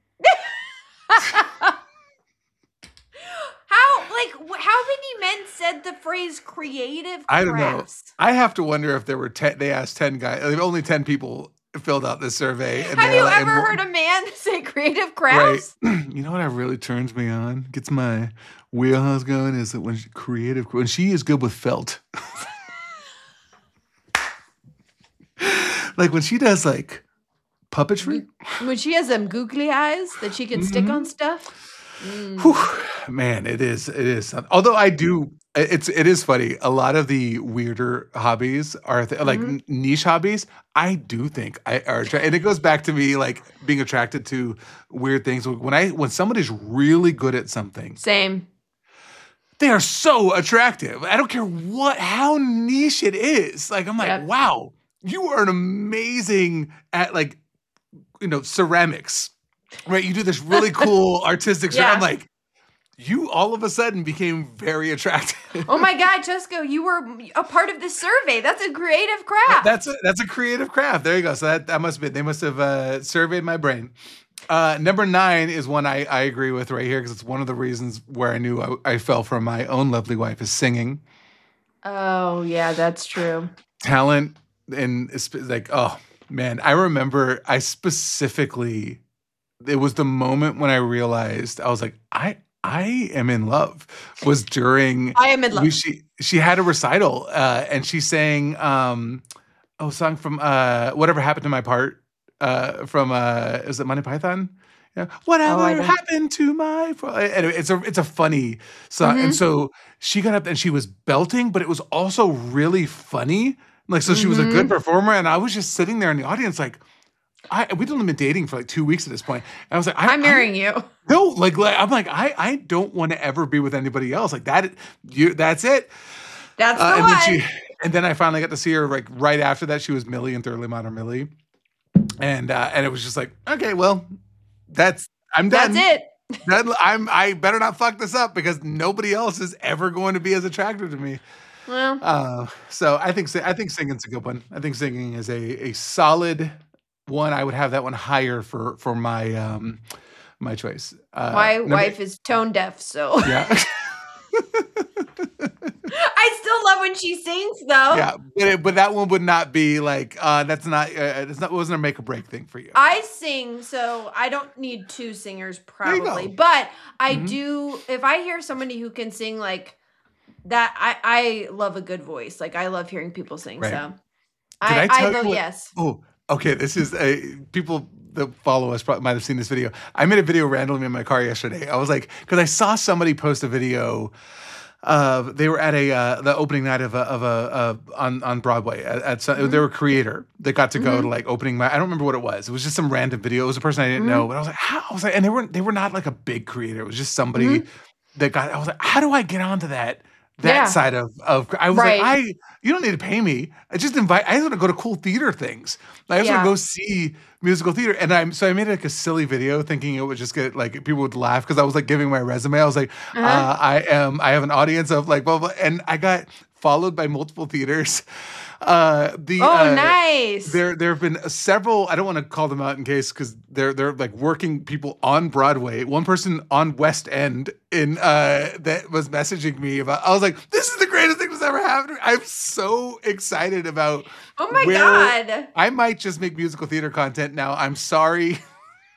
[SPEAKER 1] How like wh- how many men said the phrase creative
[SPEAKER 2] I don't know.
[SPEAKER 1] crafts?
[SPEAKER 2] I have to wonder if there were ten. They asked ten guys. like, Only ten people filled out this survey. And
[SPEAKER 1] Have
[SPEAKER 2] they're
[SPEAKER 1] you
[SPEAKER 2] like-
[SPEAKER 1] ever
[SPEAKER 2] and-
[SPEAKER 1] heard a man say creative
[SPEAKER 2] Right.
[SPEAKER 1] crafts?
[SPEAKER 2] You know what really turns me on? Gets my wheelhouse going is that when she, creative when she is good with felt. Like when she does like puppetry.
[SPEAKER 1] When she has them googly eyes that she can stick on stuff. Mm.
[SPEAKER 2] Whew, man, it is. It is. some- Although I do, it's it is funny. A lot of the weirder hobbies are th- like
[SPEAKER 1] Mhm.
[SPEAKER 2] n- niche hobbies. I do think I are, attra- and it goes back to me like being attracted to weird things. When I when somebody's really good at something,
[SPEAKER 1] Same.
[SPEAKER 2] they are so attractive. I don't care what how niche it is. Like I'm like,
[SPEAKER 1] Yep.
[SPEAKER 2] wow, you are an amazing at like you know ceramics, right? You do this really cool artistic stuff.
[SPEAKER 1] Yeah.
[SPEAKER 2] I'm like, you all of a sudden became very attractive.
[SPEAKER 1] Oh my God, Jessica, you were a part of this survey. That's a creative craft.
[SPEAKER 2] That's a, that's a creative craft. There you go. So that, that must have been, they must have uh, surveyed my brain. Uh, number nine is one I, I agree with right here because it's one of the reasons where I knew I, I fell for my own lovely wife is singing.
[SPEAKER 1] Oh yeah, that's true.
[SPEAKER 2] Talent and it's like, oh man, I remember I specifically, it was the moment when I realized I was like, I, I am in love was during
[SPEAKER 1] I am in love.
[SPEAKER 2] we- she she had a recital uh, and she sang um oh song from uh whatever happened to my part uh from uh is it Monty Python? Yeah. Whatever
[SPEAKER 1] Oh, I don't-
[SPEAKER 2] happened to my part? Anyway, it's a it's a funny song.
[SPEAKER 1] Mhm.
[SPEAKER 2] And so she got up and she was belting, but it was also really funny. Like so she was a
[SPEAKER 1] Mm-hmm.
[SPEAKER 2] good performer and I was just sitting there in the audience like I we'd only been dating for like two weeks at this point. And I was like, I,
[SPEAKER 1] I'm marrying you.
[SPEAKER 2] no, like, like I'm like, I, I don't want to ever be with anybody else. Like that, you that's it.
[SPEAKER 1] That's
[SPEAKER 2] Uh,
[SPEAKER 1] the
[SPEAKER 2] and
[SPEAKER 1] one.
[SPEAKER 2] then she and then I finally got to see her like right after that. She was Millie in Thoroughly Modern Millie. And uh, and it was just like, okay, well, that's I'm done.
[SPEAKER 1] That's it.
[SPEAKER 2] Done. I'm I better not fuck this up because nobody else is ever going to be as attractive to me.
[SPEAKER 1] Well,
[SPEAKER 2] Uh, so I think si- I think singing's a good one. I think singing is a a solid one. I would have that one higher for for my um my choice. Uh,
[SPEAKER 1] my
[SPEAKER 2] number-
[SPEAKER 1] wife is tone deaf, so
[SPEAKER 2] Yeah,
[SPEAKER 1] I still love when she sings though.
[SPEAKER 2] yeah, but, it, but that one would not be like uh, that's not uh, it's not wasn't a make or break thing for you.
[SPEAKER 1] I sing, so I don't need two singers
[SPEAKER 2] you
[SPEAKER 1] probably.
[SPEAKER 2] go.
[SPEAKER 1] But I
[SPEAKER 2] Mhm.
[SPEAKER 1] do if I hear somebody who can sing like that, I I love a good voice. Like I love hearing people sing.
[SPEAKER 2] Right.
[SPEAKER 1] So
[SPEAKER 2] Did
[SPEAKER 1] I,
[SPEAKER 2] I
[SPEAKER 1] I,
[SPEAKER 2] tell you
[SPEAKER 1] vote
[SPEAKER 2] what-
[SPEAKER 1] yes.
[SPEAKER 2] Oh, okay. This is a people that follow us probably might have seen this video. I made a video randomly in my car yesterday. I was like, because I saw somebody post a video. Uh, they were at a uh, the opening night of a of a uh, on on Broadway at, at some,
[SPEAKER 1] Mm-hmm.
[SPEAKER 2] they were a creator that got to go to like opening my I don't remember what it was. It was just some random video. It was a person I didn't
[SPEAKER 1] Mm-hmm.
[SPEAKER 2] know, but I was like, how? I was like, and they weren't they were not like a big creator. It was just somebody
[SPEAKER 1] Mm-hmm.
[SPEAKER 2] that got. I was like, how do I get onto that? That
[SPEAKER 1] Yeah.
[SPEAKER 2] side of of I was
[SPEAKER 1] Right.
[SPEAKER 2] like, I you don't need to pay me. I just invite. I just want to go to cool theater things. Like, I just
[SPEAKER 1] Yeah.
[SPEAKER 2] want to go see musical theater. And I'm so I made like a silly video thinking it would just get like people would laugh because I was like giving my resume. I was like,
[SPEAKER 1] Uh-huh.
[SPEAKER 2] uh, I am I have an audience of like blah blah, and I got followed by multiple theaters. Uh, the
[SPEAKER 1] Oh,
[SPEAKER 2] uh,
[SPEAKER 1] nice.
[SPEAKER 2] There, there have been several. I don't want to call them out in case because they're they're like working people on Broadway. One person on West End in uh, that was messaging me about. I was like, "This is the greatest thing that's ever happened to me." I'm so excited about.
[SPEAKER 1] Oh my
[SPEAKER 2] where-
[SPEAKER 1] God.
[SPEAKER 2] I might just make musical theater content now. I'm sorry.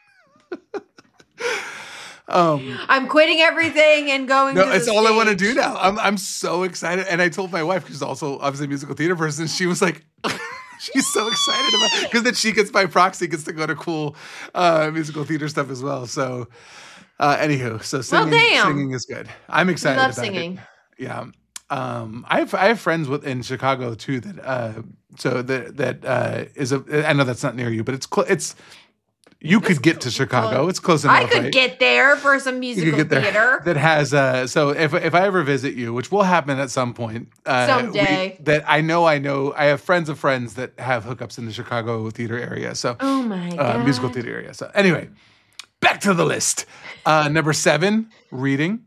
[SPEAKER 2] um,
[SPEAKER 1] I'm quitting everything and going
[SPEAKER 2] no,
[SPEAKER 1] to
[SPEAKER 2] it's
[SPEAKER 1] the
[SPEAKER 2] all I want to
[SPEAKER 1] stage.
[SPEAKER 2] do now. I'm I'm so excited, and I told my wife, who's also obviously a musical theater person. She was like, she's so excited about it because then she gets by proxy gets to go to cool uh, musical theater stuff as well. So, uh, anywho, so singing,
[SPEAKER 1] damn.
[SPEAKER 2] singing is good. I'm
[SPEAKER 1] We
[SPEAKER 2] excited
[SPEAKER 1] love
[SPEAKER 2] about
[SPEAKER 1] singing.
[SPEAKER 2] it. Yeah. Um, I have I have friends with in Chicago too that uh, so that that uh, is a I know that's not near you, but it's cl- it's you could get to Chicago. It's close enough.
[SPEAKER 1] I could
[SPEAKER 2] right?
[SPEAKER 1] get there for some
[SPEAKER 2] You
[SPEAKER 1] musical
[SPEAKER 2] could get there.
[SPEAKER 1] theater.
[SPEAKER 2] That has uh, so if if I ever visit you, which will happen at some point, uh,
[SPEAKER 1] Someday.
[SPEAKER 2] we, that I know I know I have friends of friends that have hookups in the Chicago theater area. So
[SPEAKER 1] Oh my
[SPEAKER 2] uh,
[SPEAKER 1] god.
[SPEAKER 2] musical theater area. So anyway, back to the list. Uh, number seven, reading.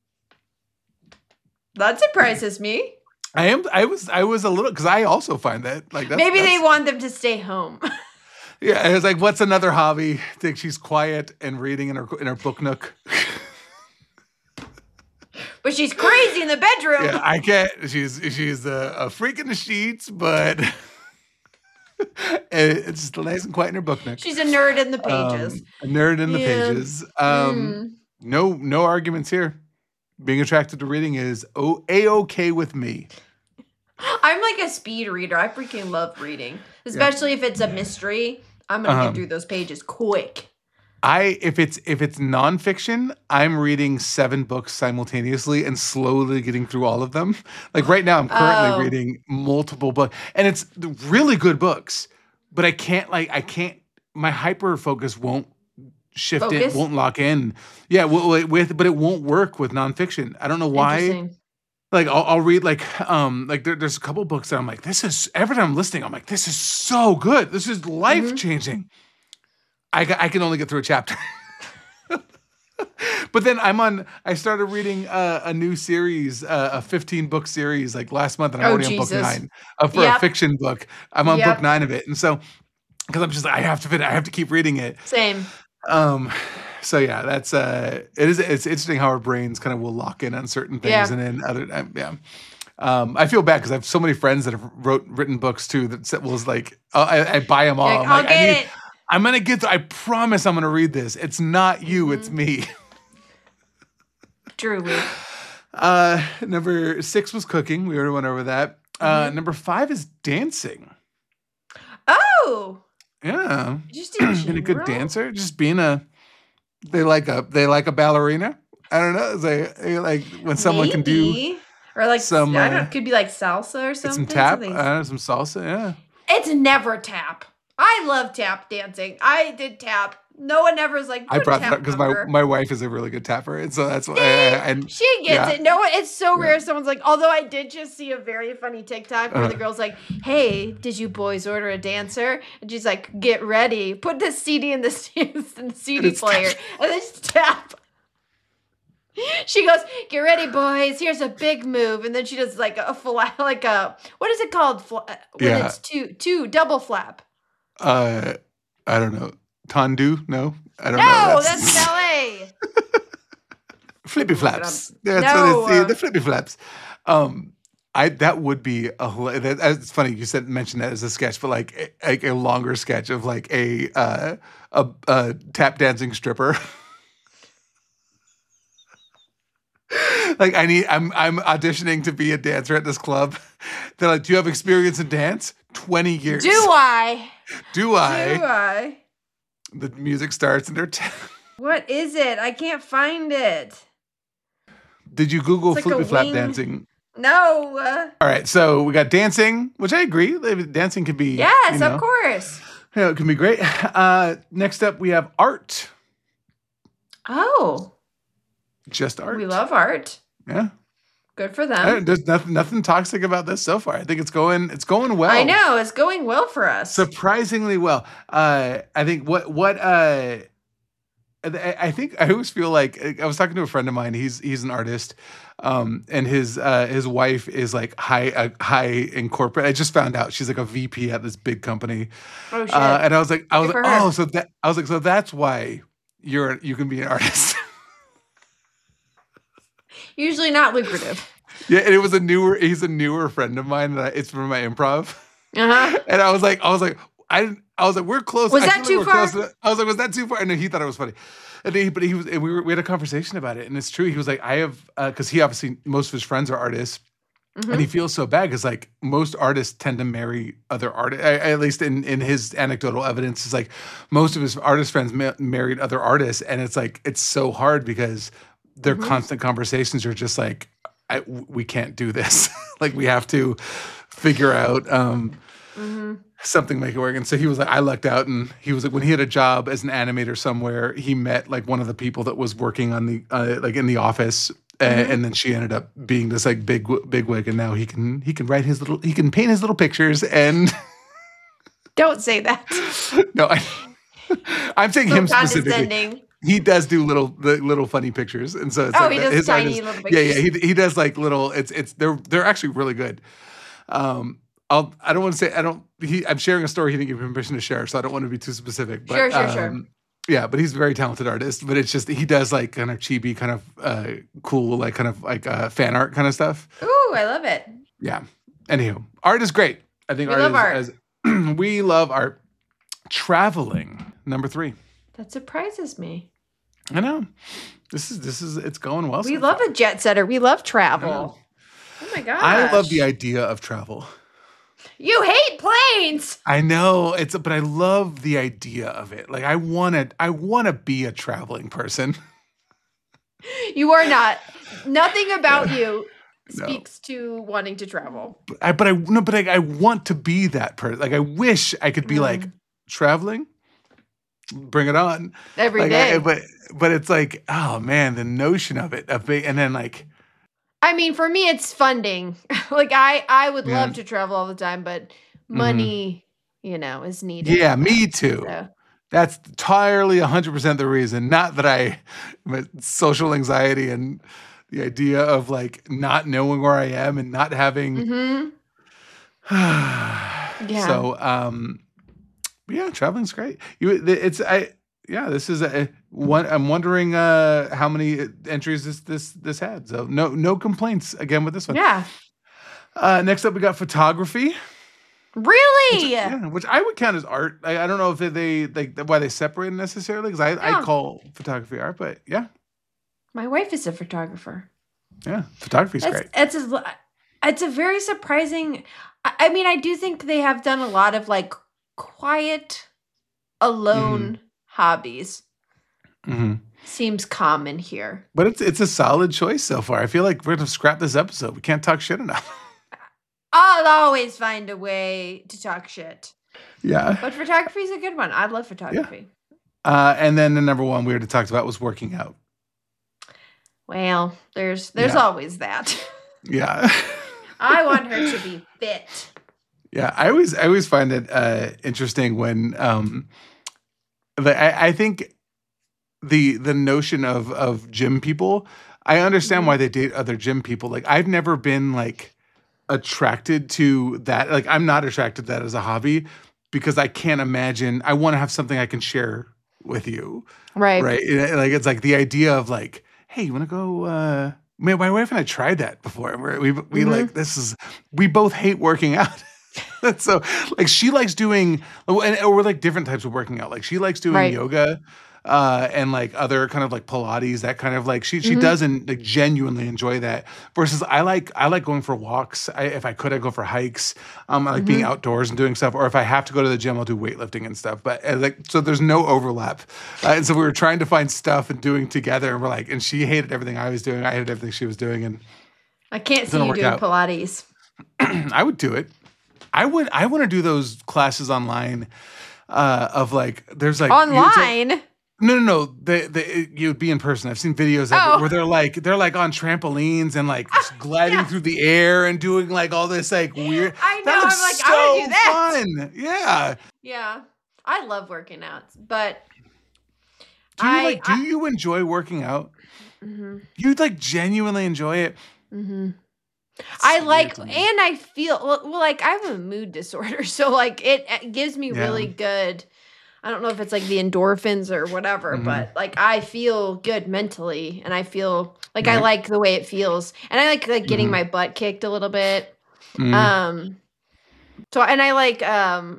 [SPEAKER 1] That surprises me.
[SPEAKER 2] I am. I was. I was a little because I also find that like that's,
[SPEAKER 1] Maybe they
[SPEAKER 2] that's-
[SPEAKER 1] want them to stay home.
[SPEAKER 2] Yeah, it was like, what's another hobby? I think she's quiet and reading in her in her book nook.
[SPEAKER 1] But she's crazy in the bedroom.
[SPEAKER 2] Yeah, I can't. She's she's a, a freak in the sheets, but it's just nice and quiet in her book nook.
[SPEAKER 1] She's a nerd in the pages.
[SPEAKER 2] Um, a nerd in the
[SPEAKER 1] Yeah.
[SPEAKER 2] pages. Um,
[SPEAKER 1] Mm.
[SPEAKER 2] No, no arguments here. Being attracted to reading is o- a-okay with me.
[SPEAKER 1] I'm like a speed reader. I freaking love reading, especially if it's a mystery. I'm gonna
[SPEAKER 2] Uh-huh.
[SPEAKER 1] get through those pages quick.
[SPEAKER 2] I if it's if it's nonfiction, I'm reading seven books simultaneously and slowly getting through all of them. Like right now, I'm currently
[SPEAKER 1] Oh.
[SPEAKER 2] reading multiple books, and it's really good books. But I can't like I can't. My hyper focus won't shift
[SPEAKER 1] Focus?
[SPEAKER 2] in, won't lock in. Yeah, with, with but it won't work with nonfiction. I don't know why.
[SPEAKER 1] Interesting.
[SPEAKER 2] Like I'll, I'll read like um like there, there's a couple books that I'm like this is every time I'm listening I'm like this is so good, this is life changing. I ca- I can only get through a chapter. But then I'm on. I started reading uh, a new series, uh, a fifteen book series, like last month, and I'm
[SPEAKER 1] Oh,
[SPEAKER 2] already on book
[SPEAKER 1] Jesus.
[SPEAKER 2] nine uh, for
[SPEAKER 1] Yep.
[SPEAKER 2] a fiction book. I'm on
[SPEAKER 1] Yep.
[SPEAKER 2] book nine of it, and so because I'm just like I have to fit, I have to keep reading it.
[SPEAKER 1] Same.
[SPEAKER 2] Um, so yeah, that's uh, it is. It's interesting how our brains kind of will lock in on certain things,
[SPEAKER 1] Yeah.
[SPEAKER 2] and then other, um, yeah. Um, I feel bad because I have so many friends that have wrote written books too. That said- was like, I, I buy them all.
[SPEAKER 1] Like,
[SPEAKER 2] I'm
[SPEAKER 1] I'll
[SPEAKER 2] like, I
[SPEAKER 1] get
[SPEAKER 2] need-
[SPEAKER 1] it.
[SPEAKER 2] I'm gonna get. To, I promise, I'm gonna read this. It's not you. It's
[SPEAKER 1] Mm-hmm.
[SPEAKER 2] me.
[SPEAKER 1] Truly.
[SPEAKER 2] Uh, number six was cooking. We already went over that. Uh, number five is dancing.
[SPEAKER 1] Oh,
[SPEAKER 2] Yeah,
[SPEAKER 1] just in
[SPEAKER 2] being a good
[SPEAKER 1] general?
[SPEAKER 2] dancer. Just being a. They like a. They like a ballerina. I don't know. It's like, eh, like when someone can do
[SPEAKER 1] Maybe. Or like
[SPEAKER 2] some,
[SPEAKER 1] I don't
[SPEAKER 2] uh,
[SPEAKER 1] know, could be like salsa or
[SPEAKER 2] get
[SPEAKER 1] something.
[SPEAKER 2] some tap,
[SPEAKER 1] something-
[SPEAKER 2] uh, some salsa. Yeah.
[SPEAKER 1] It's never tap. I love tap dancing. I did tap. No one ever is like.
[SPEAKER 2] I
[SPEAKER 1] "Put
[SPEAKER 2] brought that
[SPEAKER 1] tap
[SPEAKER 2] up because my,
[SPEAKER 1] number."
[SPEAKER 2] my wife is a really good tapper, and so that's why.
[SPEAKER 1] See?
[SPEAKER 2] I, and
[SPEAKER 1] She gets
[SPEAKER 2] yeah.
[SPEAKER 1] it. No one. It's so
[SPEAKER 2] Yeah.
[SPEAKER 1] rare. Someone's like. Although I did just see a very funny TikTok where
[SPEAKER 2] Uh.
[SPEAKER 1] the girl's like, "Hey, did you boys order a dancer?" And she's like, "Get ready. Put this C D in the, C- in the C D
[SPEAKER 2] it's-
[SPEAKER 1] player, and then just tap." She goes, "Get ready, boys. Here's a big move," and then she does like a flap, like a what is it called? Fla- when
[SPEAKER 2] Yeah.
[SPEAKER 1] it's two, two double flap.
[SPEAKER 2] uh, I don't know. Tandu? No, I don't
[SPEAKER 1] No,
[SPEAKER 2] know.
[SPEAKER 1] that's ballet.
[SPEAKER 2] Flippy
[SPEAKER 1] Look it up.
[SPEAKER 2] flaps. That's
[SPEAKER 1] No,
[SPEAKER 2] what it's.
[SPEAKER 1] uh,
[SPEAKER 2] The flippy flaps. Um, I that would be a. hila- that- It's funny you said mention that as a sketch, but like a, like a longer sketch of like a uh, a, a tap dancing stripper. Like I need. I'm I'm auditioning to be a dancer at this club. They're like, "Do you have experience in dance? Twenty years."
[SPEAKER 1] Do I?
[SPEAKER 2] Do I?
[SPEAKER 1] Do I?
[SPEAKER 2] The music starts and they're. T-
[SPEAKER 1] What is it? I can't find it.
[SPEAKER 2] Did you Google
[SPEAKER 1] It's like a
[SPEAKER 2] flippy flap
[SPEAKER 1] wing.
[SPEAKER 2] dancing?
[SPEAKER 1] No. Uh,
[SPEAKER 2] All right, so we got dancing, which I agree. Dancing can be
[SPEAKER 1] yes,
[SPEAKER 2] you know,
[SPEAKER 1] of course.
[SPEAKER 2] yeah, it can be great. Uh, next up, we have art.
[SPEAKER 1] Oh,
[SPEAKER 2] Just art.
[SPEAKER 1] we love art.
[SPEAKER 2] Yeah,
[SPEAKER 1] Good for
[SPEAKER 2] I
[SPEAKER 1] them.
[SPEAKER 2] don't- there's nothing nothing toxic about this so far. I think it's going it's going well.
[SPEAKER 1] I know it's going well for us.
[SPEAKER 2] surprisingly well. Uh, I think what what uh, I I think I always feel like I was talking to a friend of mine. He's he's an artist, um, and his uh, his wife is like high uh, high in corporate. I just found out she's like a V P at this big company,
[SPEAKER 1] oh shit!
[SPEAKER 2] uh, and I was like, I was
[SPEAKER 1] Good
[SPEAKER 2] like,
[SPEAKER 1] for her.
[SPEAKER 2] oh, so that I was like, so that's why you're you can be an artist.
[SPEAKER 1] Usually not lucrative.
[SPEAKER 2] Yeah, and it was a newer. He's a newer friend of mine. And I, it's from my improv.
[SPEAKER 1] Uh huh.
[SPEAKER 2] And I was like, I was like, I I was like, we're close.
[SPEAKER 1] Was
[SPEAKER 2] I
[SPEAKER 1] that
[SPEAKER 2] feel
[SPEAKER 1] too
[SPEAKER 2] like we're
[SPEAKER 1] far?
[SPEAKER 2] close. I was like, was that too far? And he thought it was funny. And he, but he was, and we were, we had a conversation about it, and it's true. He was like, I have, because he obviously most of his friends are artists,
[SPEAKER 1] Mhm.
[SPEAKER 2] and he feels so bad because like most artists tend to marry other artists. At least in in his anecdotal evidence, is like most of his artist friends ma- married other artists, and it's like it's so hard because their
[SPEAKER 1] Mhm.
[SPEAKER 2] constant conversations are just like, I, we can't do this. Like we have to figure out. Um,
[SPEAKER 1] Mhm.
[SPEAKER 2] something to make it work. And so he was like, I lucked out. And he was like, when he had a job as an animator somewhere, he met like one of the people that was working on the, uh, like in the office. Uh,
[SPEAKER 1] Mhm.
[SPEAKER 2] and then she ended up being this like big, big wig. And now he can, he can write his little, he can paint his little pictures. And
[SPEAKER 1] Don't say that.
[SPEAKER 2] no, I, I'm saying
[SPEAKER 1] So
[SPEAKER 2] him specifically.
[SPEAKER 1] condescending.
[SPEAKER 2] He does do little, the little funny pictures. And so it's
[SPEAKER 1] Oh,
[SPEAKER 2] like
[SPEAKER 1] he
[SPEAKER 2] that-
[SPEAKER 1] does
[SPEAKER 2] his art
[SPEAKER 1] tiny
[SPEAKER 2] is-
[SPEAKER 1] little
[SPEAKER 2] Yeah. Yeah.
[SPEAKER 1] pictures.
[SPEAKER 2] He, he does like little, it's, it's, they're, they're actually really good. Um, I'll, I don't want to say, I don't, he, I'm sharing a story he didn't give me permission to share, so I don't want to be too specific. But,
[SPEAKER 1] Sure, sure, sure.
[SPEAKER 2] um, yeah, but he's a very talented artist. But it's just, he does like kind of chibi, kind of uh, cool, like kind of like uh, fan art kind of stuff.
[SPEAKER 1] Ooh, I love it.
[SPEAKER 2] Yeah. Anywho, art is great. I think
[SPEAKER 1] We
[SPEAKER 2] art
[SPEAKER 1] love
[SPEAKER 2] is,
[SPEAKER 1] art.
[SPEAKER 2] As, we love art. Traveling, number three.
[SPEAKER 1] That surprises me.
[SPEAKER 2] I know. This is, this is, it's going well.
[SPEAKER 1] We
[SPEAKER 2] so
[SPEAKER 1] love
[SPEAKER 2] far.
[SPEAKER 1] a jet setter. We love
[SPEAKER 2] I
[SPEAKER 1] travel.
[SPEAKER 2] know.
[SPEAKER 1] Oh my gosh.
[SPEAKER 2] I love the idea of travel.
[SPEAKER 1] You hate planes.
[SPEAKER 2] I know it's, but I love the idea of it. Like I want to, I want to be a traveling person.
[SPEAKER 1] You are not. Nothing about you
[SPEAKER 2] No.
[SPEAKER 1] speaks to wanting to travel.
[SPEAKER 2] But I, but I no, but I, I want to be that person. Like I wish I could be like
[SPEAKER 1] Mm.
[SPEAKER 2] traveling. Bring it on.
[SPEAKER 1] Every
[SPEAKER 2] Like,
[SPEAKER 1] day.
[SPEAKER 2] I, but but it's like, oh man, the notion of it, of being, and then like,
[SPEAKER 1] I mean, for me, it's funding. Like I, I would
[SPEAKER 2] Yeah.
[SPEAKER 1] love to travel all the time, but money, you know, is needed.
[SPEAKER 2] yeah, me too.
[SPEAKER 1] So,
[SPEAKER 2] That's entirely one hundred percent the reason. Not that I, but social anxiety and the idea of like not knowing where I am and not having.
[SPEAKER 1] mhm. Yeah.
[SPEAKER 2] So, um, yeah, traveling's great. You, it's I, yeah. This is a one. I'm wondering uh, how many entries this this this had. So no no complaints again with this one.
[SPEAKER 1] Yeah.
[SPEAKER 2] Uh, next up, we got photography.
[SPEAKER 1] Really?
[SPEAKER 2] Yeah, which I would count as art. I, I don't know if they like why they separate it necessarily because I,
[SPEAKER 1] Yeah.
[SPEAKER 2] I call photography art, but yeah,
[SPEAKER 1] My wife is a photographer.
[SPEAKER 2] yeah, photography's
[SPEAKER 1] It's
[SPEAKER 2] great.
[SPEAKER 1] it's a, it's a very surprising. I, I mean, I do think they have done a lot of like quiet, alone
[SPEAKER 2] Mm-hmm.
[SPEAKER 1] hobbies.
[SPEAKER 2] hmm
[SPEAKER 1] Seems common here.
[SPEAKER 2] But it's it's a solid choice so far. I feel like we're gonna scrap this episode. We can't talk shit enough.
[SPEAKER 1] I'll always find a way to talk shit.
[SPEAKER 2] yeah.
[SPEAKER 1] But photography is a good one. I love photography.
[SPEAKER 2] Uh, and then the number one we already talked about was working out.
[SPEAKER 1] Well, there's there's
[SPEAKER 2] Yeah.
[SPEAKER 1] always that.
[SPEAKER 2] Yeah.
[SPEAKER 1] I want her to be fit.
[SPEAKER 2] Yeah, I always I always find it uh, interesting when um, the, I, I think the the notion of of gym people. I understand
[SPEAKER 1] Mhm.
[SPEAKER 2] why they date other gym people. Like I've never been like attracted to that. Like I'm not attracted to that as a hobby because I can't imagine. I want to have something I can share with you,
[SPEAKER 1] Right.
[SPEAKER 2] right? Eh, Like it's like the idea of like, hey, you want to go? Uh, man, my wife and I tried that before. We're, we we
[SPEAKER 1] Mhm.
[SPEAKER 2] like this is we both hate working out. So like she likes doing and or like different types of working out. Like she likes doing
[SPEAKER 1] Right.
[SPEAKER 2] yoga uh and like other kind of like Pilates, that kind of like she she
[SPEAKER 1] Mhm.
[SPEAKER 2] doesn't like genuinely enjoy that. Versus I like I like going for walks. I, if I could, I go for hikes. Um, I like being
[SPEAKER 1] Mhm.
[SPEAKER 2] outdoors and doing stuff. Or if I have to go to the gym, I'll do weightlifting and stuff. But uh, like so, there's no overlap. Uh, and so we were trying to find stuff and doing together. And we're like, and she hated everything I was doing. I hated everything she was doing, and
[SPEAKER 1] I can't see
[SPEAKER 2] Doesn't
[SPEAKER 1] you
[SPEAKER 2] work
[SPEAKER 1] doing
[SPEAKER 2] out.
[SPEAKER 1] Pilates.
[SPEAKER 2] I would do it. I would. I want to do those classes online. Uh, of like, there's like it's like-
[SPEAKER 1] Online.
[SPEAKER 2] no, no, no. They, they, you'd be in person. I've seen videos of
[SPEAKER 1] Oh.
[SPEAKER 2] it where they're like, they're like on trampolines and like gliding
[SPEAKER 1] yeah.
[SPEAKER 2] through the air and doing like all this like weird.
[SPEAKER 1] I know.
[SPEAKER 2] That looks
[SPEAKER 1] I'm like, I wanna do that.
[SPEAKER 2] so fun. Yeah.
[SPEAKER 1] Yeah. I love working out, but
[SPEAKER 2] Do you
[SPEAKER 1] I-
[SPEAKER 2] like? Do
[SPEAKER 1] I-
[SPEAKER 2] you enjoy working out?
[SPEAKER 1] hmm
[SPEAKER 2] You like genuinely enjoy it?
[SPEAKER 1] hmm I
[SPEAKER 2] It's
[SPEAKER 1] like,
[SPEAKER 2] weird
[SPEAKER 1] and
[SPEAKER 2] to me.
[SPEAKER 1] I feel well, well, like I have a mood disorder, so like it, it gives me
[SPEAKER 2] Yeah.
[SPEAKER 1] really good. I don't know if it's like the endorphins or whatever,
[SPEAKER 2] Mhm.
[SPEAKER 1] but like I feel good mentally, and I feel like I
[SPEAKER 2] Right.
[SPEAKER 1] like the way it feels, and I like like getting
[SPEAKER 2] Mhm.
[SPEAKER 1] my butt kicked a little bit.
[SPEAKER 2] Mm.
[SPEAKER 1] Um, so and I like um,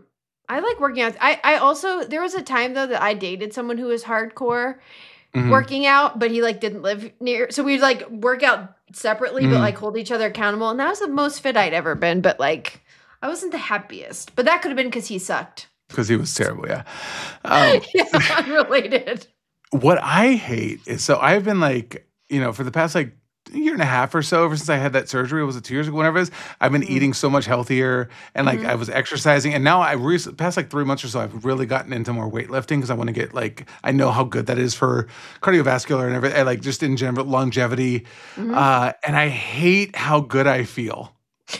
[SPEAKER 1] I like working out. I, I also, there was a time though that I dated someone who was hardcore
[SPEAKER 2] Mhm.
[SPEAKER 1] working out, but he like didn't live near. So we'd like work out separately, but
[SPEAKER 2] Mhm.
[SPEAKER 1] like hold each other accountable. And that was the most fit I'd ever been. But like, I wasn't the happiest. But that could have been because he sucked.
[SPEAKER 2] Because he was terrible, yeah. Um,
[SPEAKER 1] Yeah, unrelated.
[SPEAKER 2] what I hate is, so I've been like, you know, for the past like year and a half or so, ever since I had that surgery, was it two years ago, whenever it is, I've been
[SPEAKER 1] Mhm.
[SPEAKER 2] eating so much healthier and like
[SPEAKER 1] Mhm.
[SPEAKER 2] I was exercising. And now I recently, past like three months or so, I've really gotten into more weightlifting because I want to get like, I know how good that is for cardiovascular and everything, like just in general, longevity.
[SPEAKER 1] Mhm.
[SPEAKER 2] Uh, and I hate how good I feel.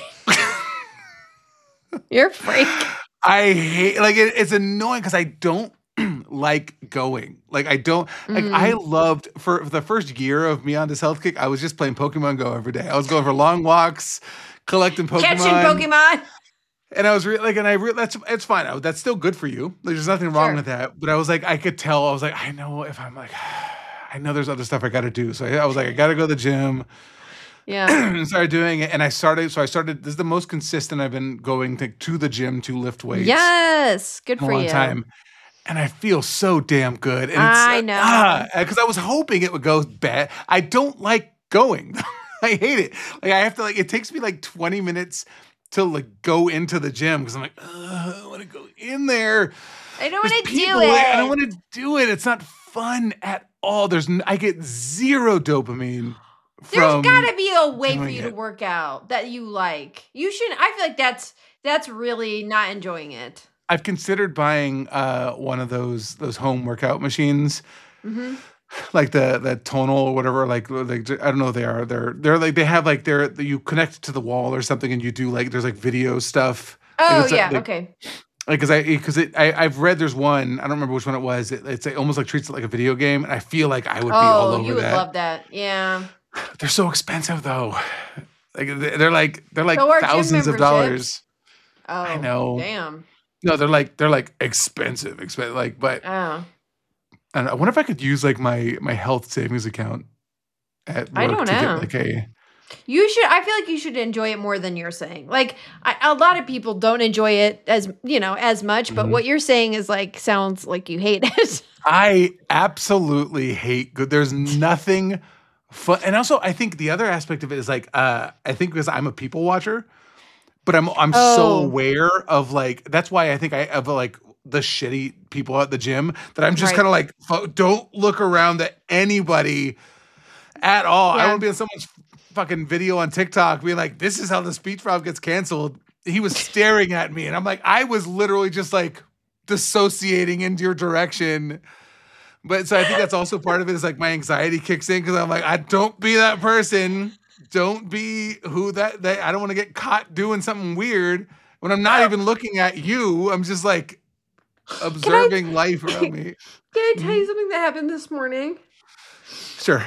[SPEAKER 1] You're a freak.
[SPEAKER 2] I hate, like, it, it's annoying because I don't like going. Like, I don't, like, I
[SPEAKER 1] Mm.
[SPEAKER 2] loved, for, for the first year of me on this health kick, I was just playing Pokemon Go every day. I was going for long walks, collecting Pokemon.
[SPEAKER 1] Catching Pokemon.
[SPEAKER 2] And I was re- like, and I re- that's, it's fine. I, that's still good for you. Like, there's nothing wrong
[SPEAKER 1] Sure.
[SPEAKER 2] with that. But I was like, I could tell, I was like, I know if I'm like, I know there's other stuff I got to do. So I, I was like, I got to go to the gym.
[SPEAKER 1] Yeah.
[SPEAKER 2] And started doing it. And I started, so I started, this is the most consistent I've been going to, to the gym to lift weights.
[SPEAKER 1] Yes. Good
[SPEAKER 2] In a
[SPEAKER 1] for
[SPEAKER 2] long
[SPEAKER 1] you.
[SPEAKER 2] time. And I feel so damn good. And it's,
[SPEAKER 1] I
[SPEAKER 2] uh,
[SPEAKER 1] know.
[SPEAKER 2] ah, because I was hoping it would go bad. I don't like going. I hate it. Like I have to like, it takes me like twenty minutes to like go into the gym because I'm like, I want to go in there.
[SPEAKER 1] I don't
[SPEAKER 2] There's
[SPEAKER 1] want to do
[SPEAKER 2] people
[SPEAKER 1] it.
[SPEAKER 2] there, I don't want to do it. It's not fun at all. There's, n- I get zero dopamine.
[SPEAKER 1] There's
[SPEAKER 2] From
[SPEAKER 1] got to be a way for
[SPEAKER 2] doing
[SPEAKER 1] you to
[SPEAKER 2] it.
[SPEAKER 1] work out that you like. You shouldn't. I feel like that's that's really not enjoying it.
[SPEAKER 2] I've considered buying uh, one of those those home workout machines.
[SPEAKER 1] Mm-hmm.
[SPEAKER 2] Like the the tonal or whatever, like like I don't know what they are. They're they're like they have like they're you connect to the wall or something, and you do like there's like video stuff. Like,
[SPEAKER 1] Oh
[SPEAKER 2] it's,
[SPEAKER 1] yeah.
[SPEAKER 2] like,
[SPEAKER 1] Okay.
[SPEAKER 2] Like because I because it I I've read there's one I don't remember which one it was. It, it's like, almost like treats it like a video game, and I feel like I would be all
[SPEAKER 1] Oh,
[SPEAKER 2] over
[SPEAKER 1] you would
[SPEAKER 2] that.
[SPEAKER 1] love that. Yeah.
[SPEAKER 2] They're so expensive though. Like they're like they're like
[SPEAKER 1] So are gym
[SPEAKER 2] thousands of
[SPEAKER 1] memberships.
[SPEAKER 2] dollars.
[SPEAKER 1] Oh.
[SPEAKER 2] I know.
[SPEAKER 1] Damn.
[SPEAKER 2] No, they're like they're like expensive, expensive. Like, but
[SPEAKER 1] Oh.
[SPEAKER 2] I, don't know, I wonder if I could use like my my health savings account at work
[SPEAKER 1] I don't
[SPEAKER 2] to
[SPEAKER 1] know.
[SPEAKER 2] get like a.
[SPEAKER 1] You should. I feel like you should enjoy it more than you're saying. Like I, a lot of people don't enjoy it as you know as much, but
[SPEAKER 2] Mhm.
[SPEAKER 1] what you're saying is like sounds like you hate it.
[SPEAKER 2] I absolutely hate good. There's nothing fun, and also I think the other aspect of it is like uh, I think because I'm a people watcher, but I'm I'm so
[SPEAKER 1] Oh.
[SPEAKER 2] aware of like that's why I think I of like the shitty people at the gym that I'm just
[SPEAKER 1] Right.
[SPEAKER 2] kind of like fo- don't look around at anybody at all. I
[SPEAKER 1] Yeah.
[SPEAKER 2] won't be on someone's fucking video on TikTok being like, "This is how the speech route gets canceled." He was staring at me, and I'm like, I was literally just like dissociating into your direction. But so I think that's also part of it is like my anxiety kicks in because I'm like, I don't be that person. Don't be who that, that I don't want to get caught doing something weird when I'm not even looking at you. I'm just like observing life around me.
[SPEAKER 1] Can I tell you something that happened this morning?
[SPEAKER 2] Sure.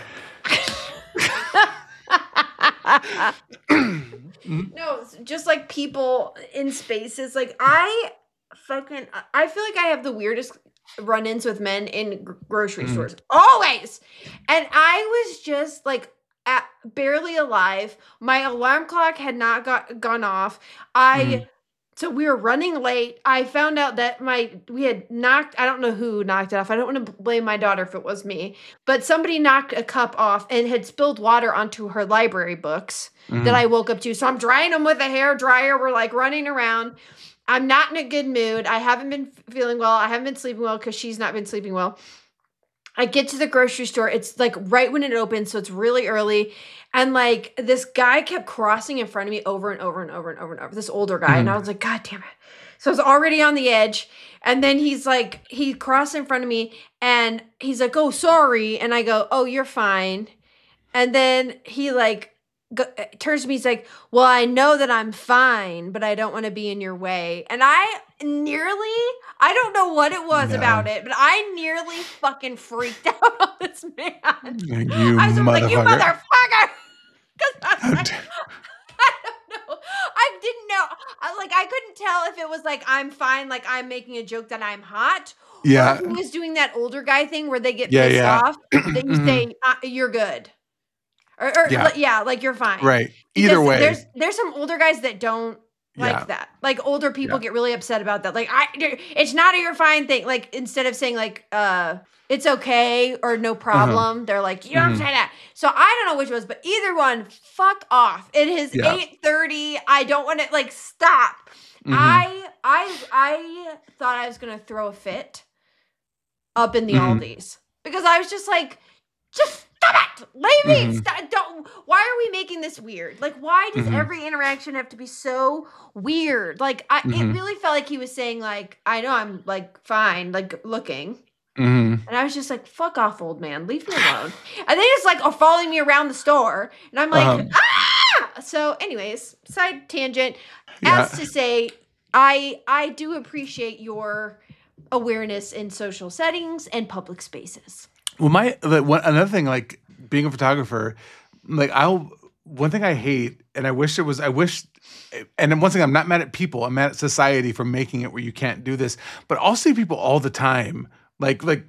[SPEAKER 1] No, it's just like people in spaces. Like I fucking, I feel like I have the weirdest run-ins with men in gr- grocery
[SPEAKER 2] Mm.
[SPEAKER 1] stores always, and I was just like at, barely alive. My alarm clock had not got gone off. I.
[SPEAKER 2] Mm.
[SPEAKER 1] So we were running late. I found out that my we had knocked. I don't know who knocked it off. I don't want to blame my daughter if it was me, but somebody knocked a cup off and had spilled water onto her library books
[SPEAKER 2] Mhm.
[SPEAKER 1] that I woke up to. So I'm drying them with a hair dryer. We're like running around. I'm not in a good mood. I haven't been feeling well. I haven't been sleeping well because she's not been sleeping well. I get to the grocery store. It's like right when it opens, so it's really early. And like this guy kept crossing in front of me over and over and over and over and over. This older guy. And I was like, God damn it. So I was already on the edge. And then he's like, he crossed in front of me and he's like, oh, sorry. And I go, oh, you're fine. And then he like go, turns to me. He's like, well, I know that I'm fine, but I don't want to be in your way. And I nearly, I don't know what it was
[SPEAKER 2] No.
[SPEAKER 1] about it, but I nearly fucking freaked out on this man.
[SPEAKER 2] You
[SPEAKER 1] I was like, you
[SPEAKER 2] motherfucker.
[SPEAKER 1] motherfucker. Because I was like, I don't know. I didn't know. I, like, I couldn't tell if it was like, I'm fine, like I'm making a joke that I'm hot.
[SPEAKER 2] Yeah.
[SPEAKER 1] Or if he was doing that older guy thing where they get
[SPEAKER 2] Yeah,
[SPEAKER 1] pissed
[SPEAKER 2] yeah.
[SPEAKER 1] off. Then you
[SPEAKER 2] Mhm.
[SPEAKER 1] say, uh, you're good. Or, or
[SPEAKER 2] Yeah.
[SPEAKER 1] yeah. Like, yeah, like you're fine.
[SPEAKER 2] Right.
[SPEAKER 1] Because
[SPEAKER 2] Either way.
[SPEAKER 1] There's, there's some older guys that don't like
[SPEAKER 2] Yeah.
[SPEAKER 1] that. Like older people
[SPEAKER 2] Yeah.
[SPEAKER 1] get really upset about that. Like I, it's not a your fine thing. Like instead of saying like, uh, it's okay or no problem, they're like, you don't
[SPEAKER 2] Mhm.
[SPEAKER 1] say that. So I don't know which was, but either one, fuck off. It is
[SPEAKER 2] Yeah.
[SPEAKER 1] eight thirty. I don't want to like stop.
[SPEAKER 2] Mhm.
[SPEAKER 1] I I I thought I was gonna throw a fit up in the
[SPEAKER 2] Mhm.
[SPEAKER 1] Aldi's because I was just like, just stop it, leave me.
[SPEAKER 2] Mhm.
[SPEAKER 1] Stop, don't. Why are we making this weird? Like, why does
[SPEAKER 2] Mhm.
[SPEAKER 1] every interaction have to be so weird? Like, I it
[SPEAKER 2] Mhm.
[SPEAKER 1] really felt like he was saying like, I know I'm like fine, like looking.
[SPEAKER 2] Mhm.
[SPEAKER 1] And I was just like, fuck off, old man. Leave me alone. And they just like are following me around the store. And I'm like,
[SPEAKER 2] Uh-huh.
[SPEAKER 1] ah! So, anyways, side tangent.
[SPEAKER 2] Yeah.
[SPEAKER 1] As to say, I I do appreciate your awareness in social settings and public spaces.
[SPEAKER 2] Well, my the, one, another thing, like being a photographer, like I'll one thing I hate, and I wish it was, I wish, and then one thing I'm not mad at people, I'm mad at society for making it where you can't do this, but I'll see people all the time, like like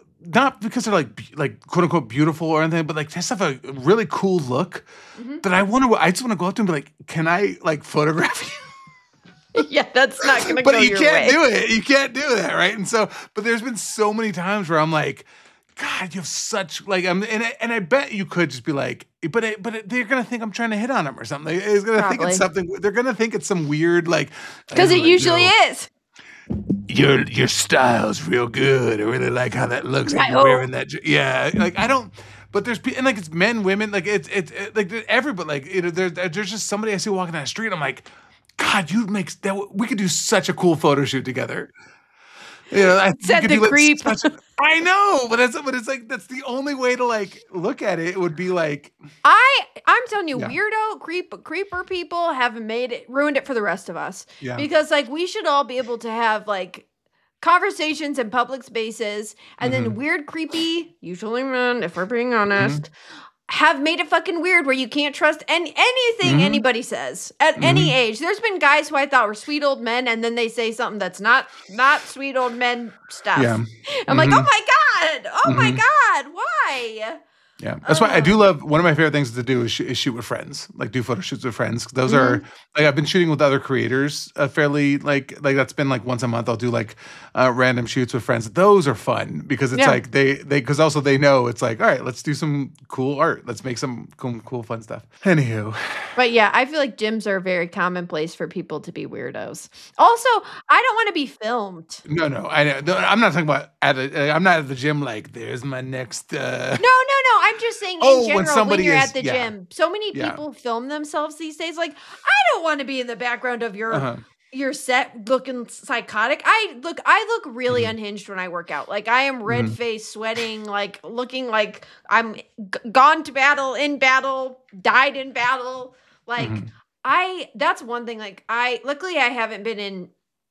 [SPEAKER 2] not because they're like be- like quote unquote beautiful or anything, but like just have a really cool look
[SPEAKER 1] Mhm.
[SPEAKER 2] that I want to, I just want to go up to them and be like, can I like photograph you?
[SPEAKER 1] Yeah, that's not going to
[SPEAKER 2] But
[SPEAKER 1] go
[SPEAKER 2] you
[SPEAKER 1] your
[SPEAKER 2] can't
[SPEAKER 1] way.
[SPEAKER 2] do it. You can't do that, right? And so, but there's been so many times where I'm like, God, you have such like, I'm, and I, and I bet you could just be like, but it, but it, they're gonna think I'm trying to hit on them or something. Like, it's gonna think
[SPEAKER 1] Probably.
[SPEAKER 2] it's something. They're gonna think it's some weird like.
[SPEAKER 1] Because it
[SPEAKER 2] "Oh,
[SPEAKER 1] usually
[SPEAKER 2] yo,
[SPEAKER 1] is.
[SPEAKER 2] Your your style's real good. I really like how that looks. Like you're
[SPEAKER 1] Right.
[SPEAKER 2] wearing that. j- Yeah, like I don't. But there's pe- and like it's men, women, like it's it's it, like everybody. Like you know, there's there's just somebody I see walking down the street. I'm like, God, you make that. We could do such a cool photo shoot together. You know, I
[SPEAKER 1] Said
[SPEAKER 2] could
[SPEAKER 1] the
[SPEAKER 2] do, like,
[SPEAKER 1] creep.
[SPEAKER 2] such- I know, but that's but it's like that's the only way to like look at it. It would be like,
[SPEAKER 1] I I'm telling you,
[SPEAKER 2] Yeah.
[SPEAKER 1] weirdo creep creeper people have made it ruined it for the rest of us.
[SPEAKER 2] Yeah.
[SPEAKER 1] Because like we should all be able to have like conversations in public spaces, and then
[SPEAKER 2] Mhm.
[SPEAKER 1] weird creepy, usually men, if we're being
[SPEAKER 2] Mm-hmm.
[SPEAKER 1] honest, have made it fucking weird where you can't trust any anything
[SPEAKER 2] Mhm.
[SPEAKER 1] anybody says at any
[SPEAKER 2] Mhm.
[SPEAKER 1] age. There's been guys who I thought were sweet old men, and then they say something that's not not sweet old men stuff.
[SPEAKER 2] Yeah.
[SPEAKER 1] I'm like,
[SPEAKER 2] Mhm.
[SPEAKER 1] oh my god, oh my
[SPEAKER 2] Mhm.
[SPEAKER 1] god, why?
[SPEAKER 2] Yeah, that's why I do
[SPEAKER 1] Ugh.
[SPEAKER 2] love. One of my favorite things to do is, sh- is shoot with friends, like do photo shoots with friends. Those
[SPEAKER 1] Mm-hmm.
[SPEAKER 2] are like I've been shooting with other creators, uh, fairly like like that's been like once a month. I'll do like uh, random shoots with friends. Those are fun because it's
[SPEAKER 1] Yeah.
[SPEAKER 2] like they they because also they know it's like all right, let's do some cool art. Let's make some cool, cool fun stuff. Anywho,
[SPEAKER 1] But yeah, I feel like gyms are a very commonplace for people to be weirdos. Also, I don't want to be filmed.
[SPEAKER 2] no, no, I know. no, I'm not talking about at a, uh, I'm not at the gym. Like there's my next. Uh,
[SPEAKER 1] No, no, no. I'm just saying
[SPEAKER 2] Oh,
[SPEAKER 1] in
[SPEAKER 2] when
[SPEAKER 1] general, when,
[SPEAKER 2] somebody
[SPEAKER 1] you're
[SPEAKER 2] is-
[SPEAKER 1] at the
[SPEAKER 2] yeah.
[SPEAKER 1] gym, so many
[SPEAKER 2] Yeah.
[SPEAKER 1] people film themselves these days. Like, I don't want to be in the background of your
[SPEAKER 2] uh-huh.
[SPEAKER 1] your set looking psychotic. I look I look really
[SPEAKER 2] Mhm.
[SPEAKER 1] unhinged when I work out. Like I am red
[SPEAKER 2] Mhm.
[SPEAKER 1] faced, sweating, like looking like I'm g- gone to battle, in battle, died in battle. Like
[SPEAKER 2] Mhm.
[SPEAKER 1] I that's one thing. Like I luckily I haven't been in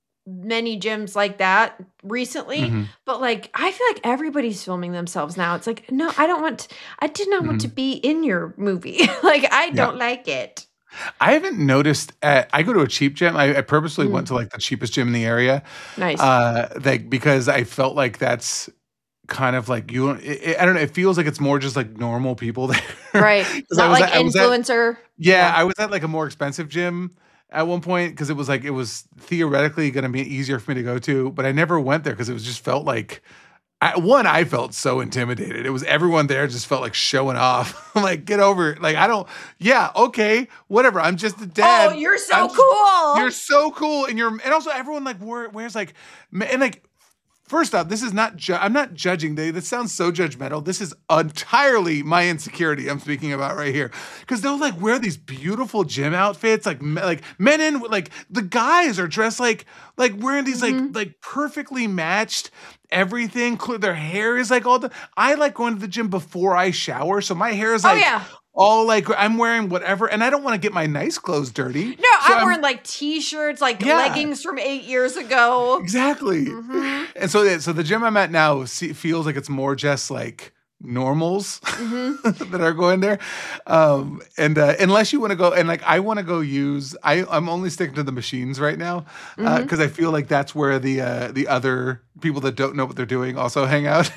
[SPEAKER 1] many gyms like that recently,
[SPEAKER 2] Mhm.
[SPEAKER 1] but like I feel like everybody's filming themselves now. It's like, no, I don't want I did not want to be in your movie. Like I don't like it.
[SPEAKER 2] I haven't noticed. At, I go to a cheap gym. I, I purposely
[SPEAKER 1] Mm.
[SPEAKER 2] went to like the cheapest gym in the area,
[SPEAKER 1] Nice.
[SPEAKER 2] uh, like because I felt like that's kind of like you. It, it- I don't know. It feels like it's more just like normal people there,
[SPEAKER 1] Right.
[SPEAKER 2] 'Cause I
[SPEAKER 1] Not
[SPEAKER 2] was
[SPEAKER 1] like
[SPEAKER 2] at- I was at-
[SPEAKER 1] influencer.
[SPEAKER 2] Yeah,
[SPEAKER 1] Yeah.
[SPEAKER 2] I was at like a more expensive gym at one point because it was like it was theoretically going to be easier for me to go to, but I never went there because it was just felt like. I, one, I felt so intimidated. It was everyone there just felt like showing off. I'm like, get over it. Like, I don't, yeah, okay, whatever. I'm just a dad.
[SPEAKER 1] Oh, you're so
[SPEAKER 2] I'm just-
[SPEAKER 1] cool.
[SPEAKER 2] You're so cool. And you're, and also everyone like wear, wears like, ma- and like, first off, this is not, ju- I'm not judging. They, this sounds so judgmental. This is entirely my insecurity I'm speaking about right here. Because they'll like wear these beautiful gym outfits, like, me- like men and like the guys are dressed like, like wearing these
[SPEAKER 1] Mhm.
[SPEAKER 2] like, like perfectly matched everything. cl- Their hair is like all the, I like going to the gym before I shower. So my hair is
[SPEAKER 1] Oh
[SPEAKER 2] like,
[SPEAKER 1] yeah.
[SPEAKER 2] all like, I'm wearing whatever. And I don't want to get my nice clothes dirty.
[SPEAKER 1] No,
[SPEAKER 2] So
[SPEAKER 1] I'm wearing like t-shirts, like
[SPEAKER 2] Yeah.
[SPEAKER 1] leggings from eight years ago.
[SPEAKER 2] Exactly.
[SPEAKER 1] Mhm.
[SPEAKER 2] And so, so the gym I'm at now see, feels like it's more just like normals
[SPEAKER 1] Mhm.
[SPEAKER 2] that are going there. Um, and uh, unless you want to go, and like I want to go use, I, I'm only sticking to the machines right now because
[SPEAKER 1] Mhm.
[SPEAKER 2] I feel like that's where the uh, the other people that don't know what they're doing also hang out.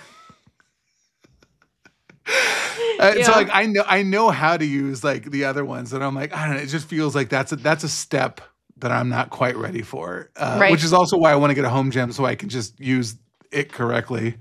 [SPEAKER 2] Uh,
[SPEAKER 1] Yeah.
[SPEAKER 2] So like I know I know how to use like the other ones, and I'm like I don't know. It just feels like that's a, that's a step that I'm not quite ready for, uh,
[SPEAKER 1] Right.
[SPEAKER 2] which is also why I want to get a home gym so I can just use it correctly.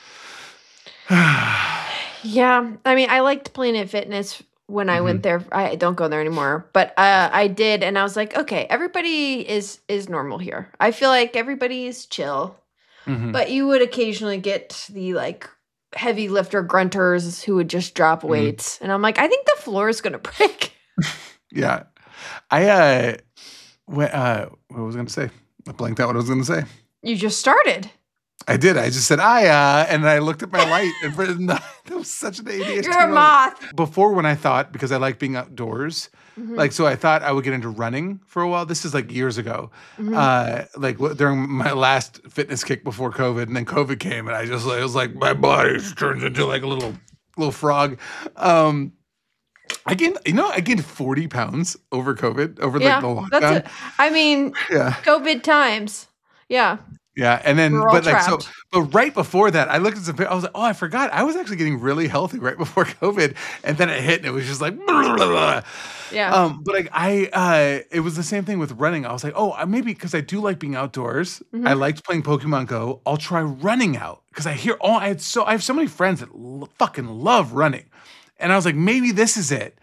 [SPEAKER 1] Yeah. I mean, I liked Planet Fitness when I
[SPEAKER 2] Mhm.
[SPEAKER 1] went there. I don't go there anymore, but uh, I did, and I was like, okay, everybody is is normal here. I feel like everybody is chill,
[SPEAKER 2] Mhm.
[SPEAKER 1] but you would occasionally get the like heavy lifter grunters who would just drop
[SPEAKER 2] Mhm.
[SPEAKER 1] weights, and I'm like, I think the floor is gonna break.
[SPEAKER 2] Yeah. I, uh, wh- uh, what was I going to say? I blanked out what I was going to say.
[SPEAKER 1] You just started.
[SPEAKER 2] I did. I just said, I, uh, and I looked at my light. And for, that was such an A D H D
[SPEAKER 1] You're a
[SPEAKER 2] moment.
[SPEAKER 1] moth.
[SPEAKER 2] Before, when I thought, because I like being outdoors,
[SPEAKER 1] Mhm.
[SPEAKER 2] like, so I thought I would get into running for a while. This is like years ago,
[SPEAKER 1] Mhm.
[SPEAKER 2] uh, like wh- during my last fitness kick before COVID, and then COVID came, and I just like, it was like my body just turns into like a little little frog. Um, I gained, you know, I gained forty pounds over COVID, over
[SPEAKER 1] Yeah,
[SPEAKER 2] like the
[SPEAKER 1] that's
[SPEAKER 2] lockdown.
[SPEAKER 1] it. I mean,
[SPEAKER 2] Yeah.
[SPEAKER 1] COVID times. Yeah.
[SPEAKER 2] Yeah, and then,
[SPEAKER 1] We're all
[SPEAKER 2] but like, so,
[SPEAKER 1] trapped.
[SPEAKER 2] but right before that, I looked at some, pic- I was like, oh, I forgot. I was actually getting really healthy right before COVID. And then it hit and it was just like, blah, blah, blah.
[SPEAKER 1] Yeah.
[SPEAKER 2] Um, but like, I, uh, it was the same thing with running. I was like, oh, I- maybe because I do like being outdoors.
[SPEAKER 1] Mhm.
[SPEAKER 2] I liked playing Pokemon Go. I'll try running out because I hear, oh, I had so, I have so many friends that l- fucking love running. And I was like, maybe this is it.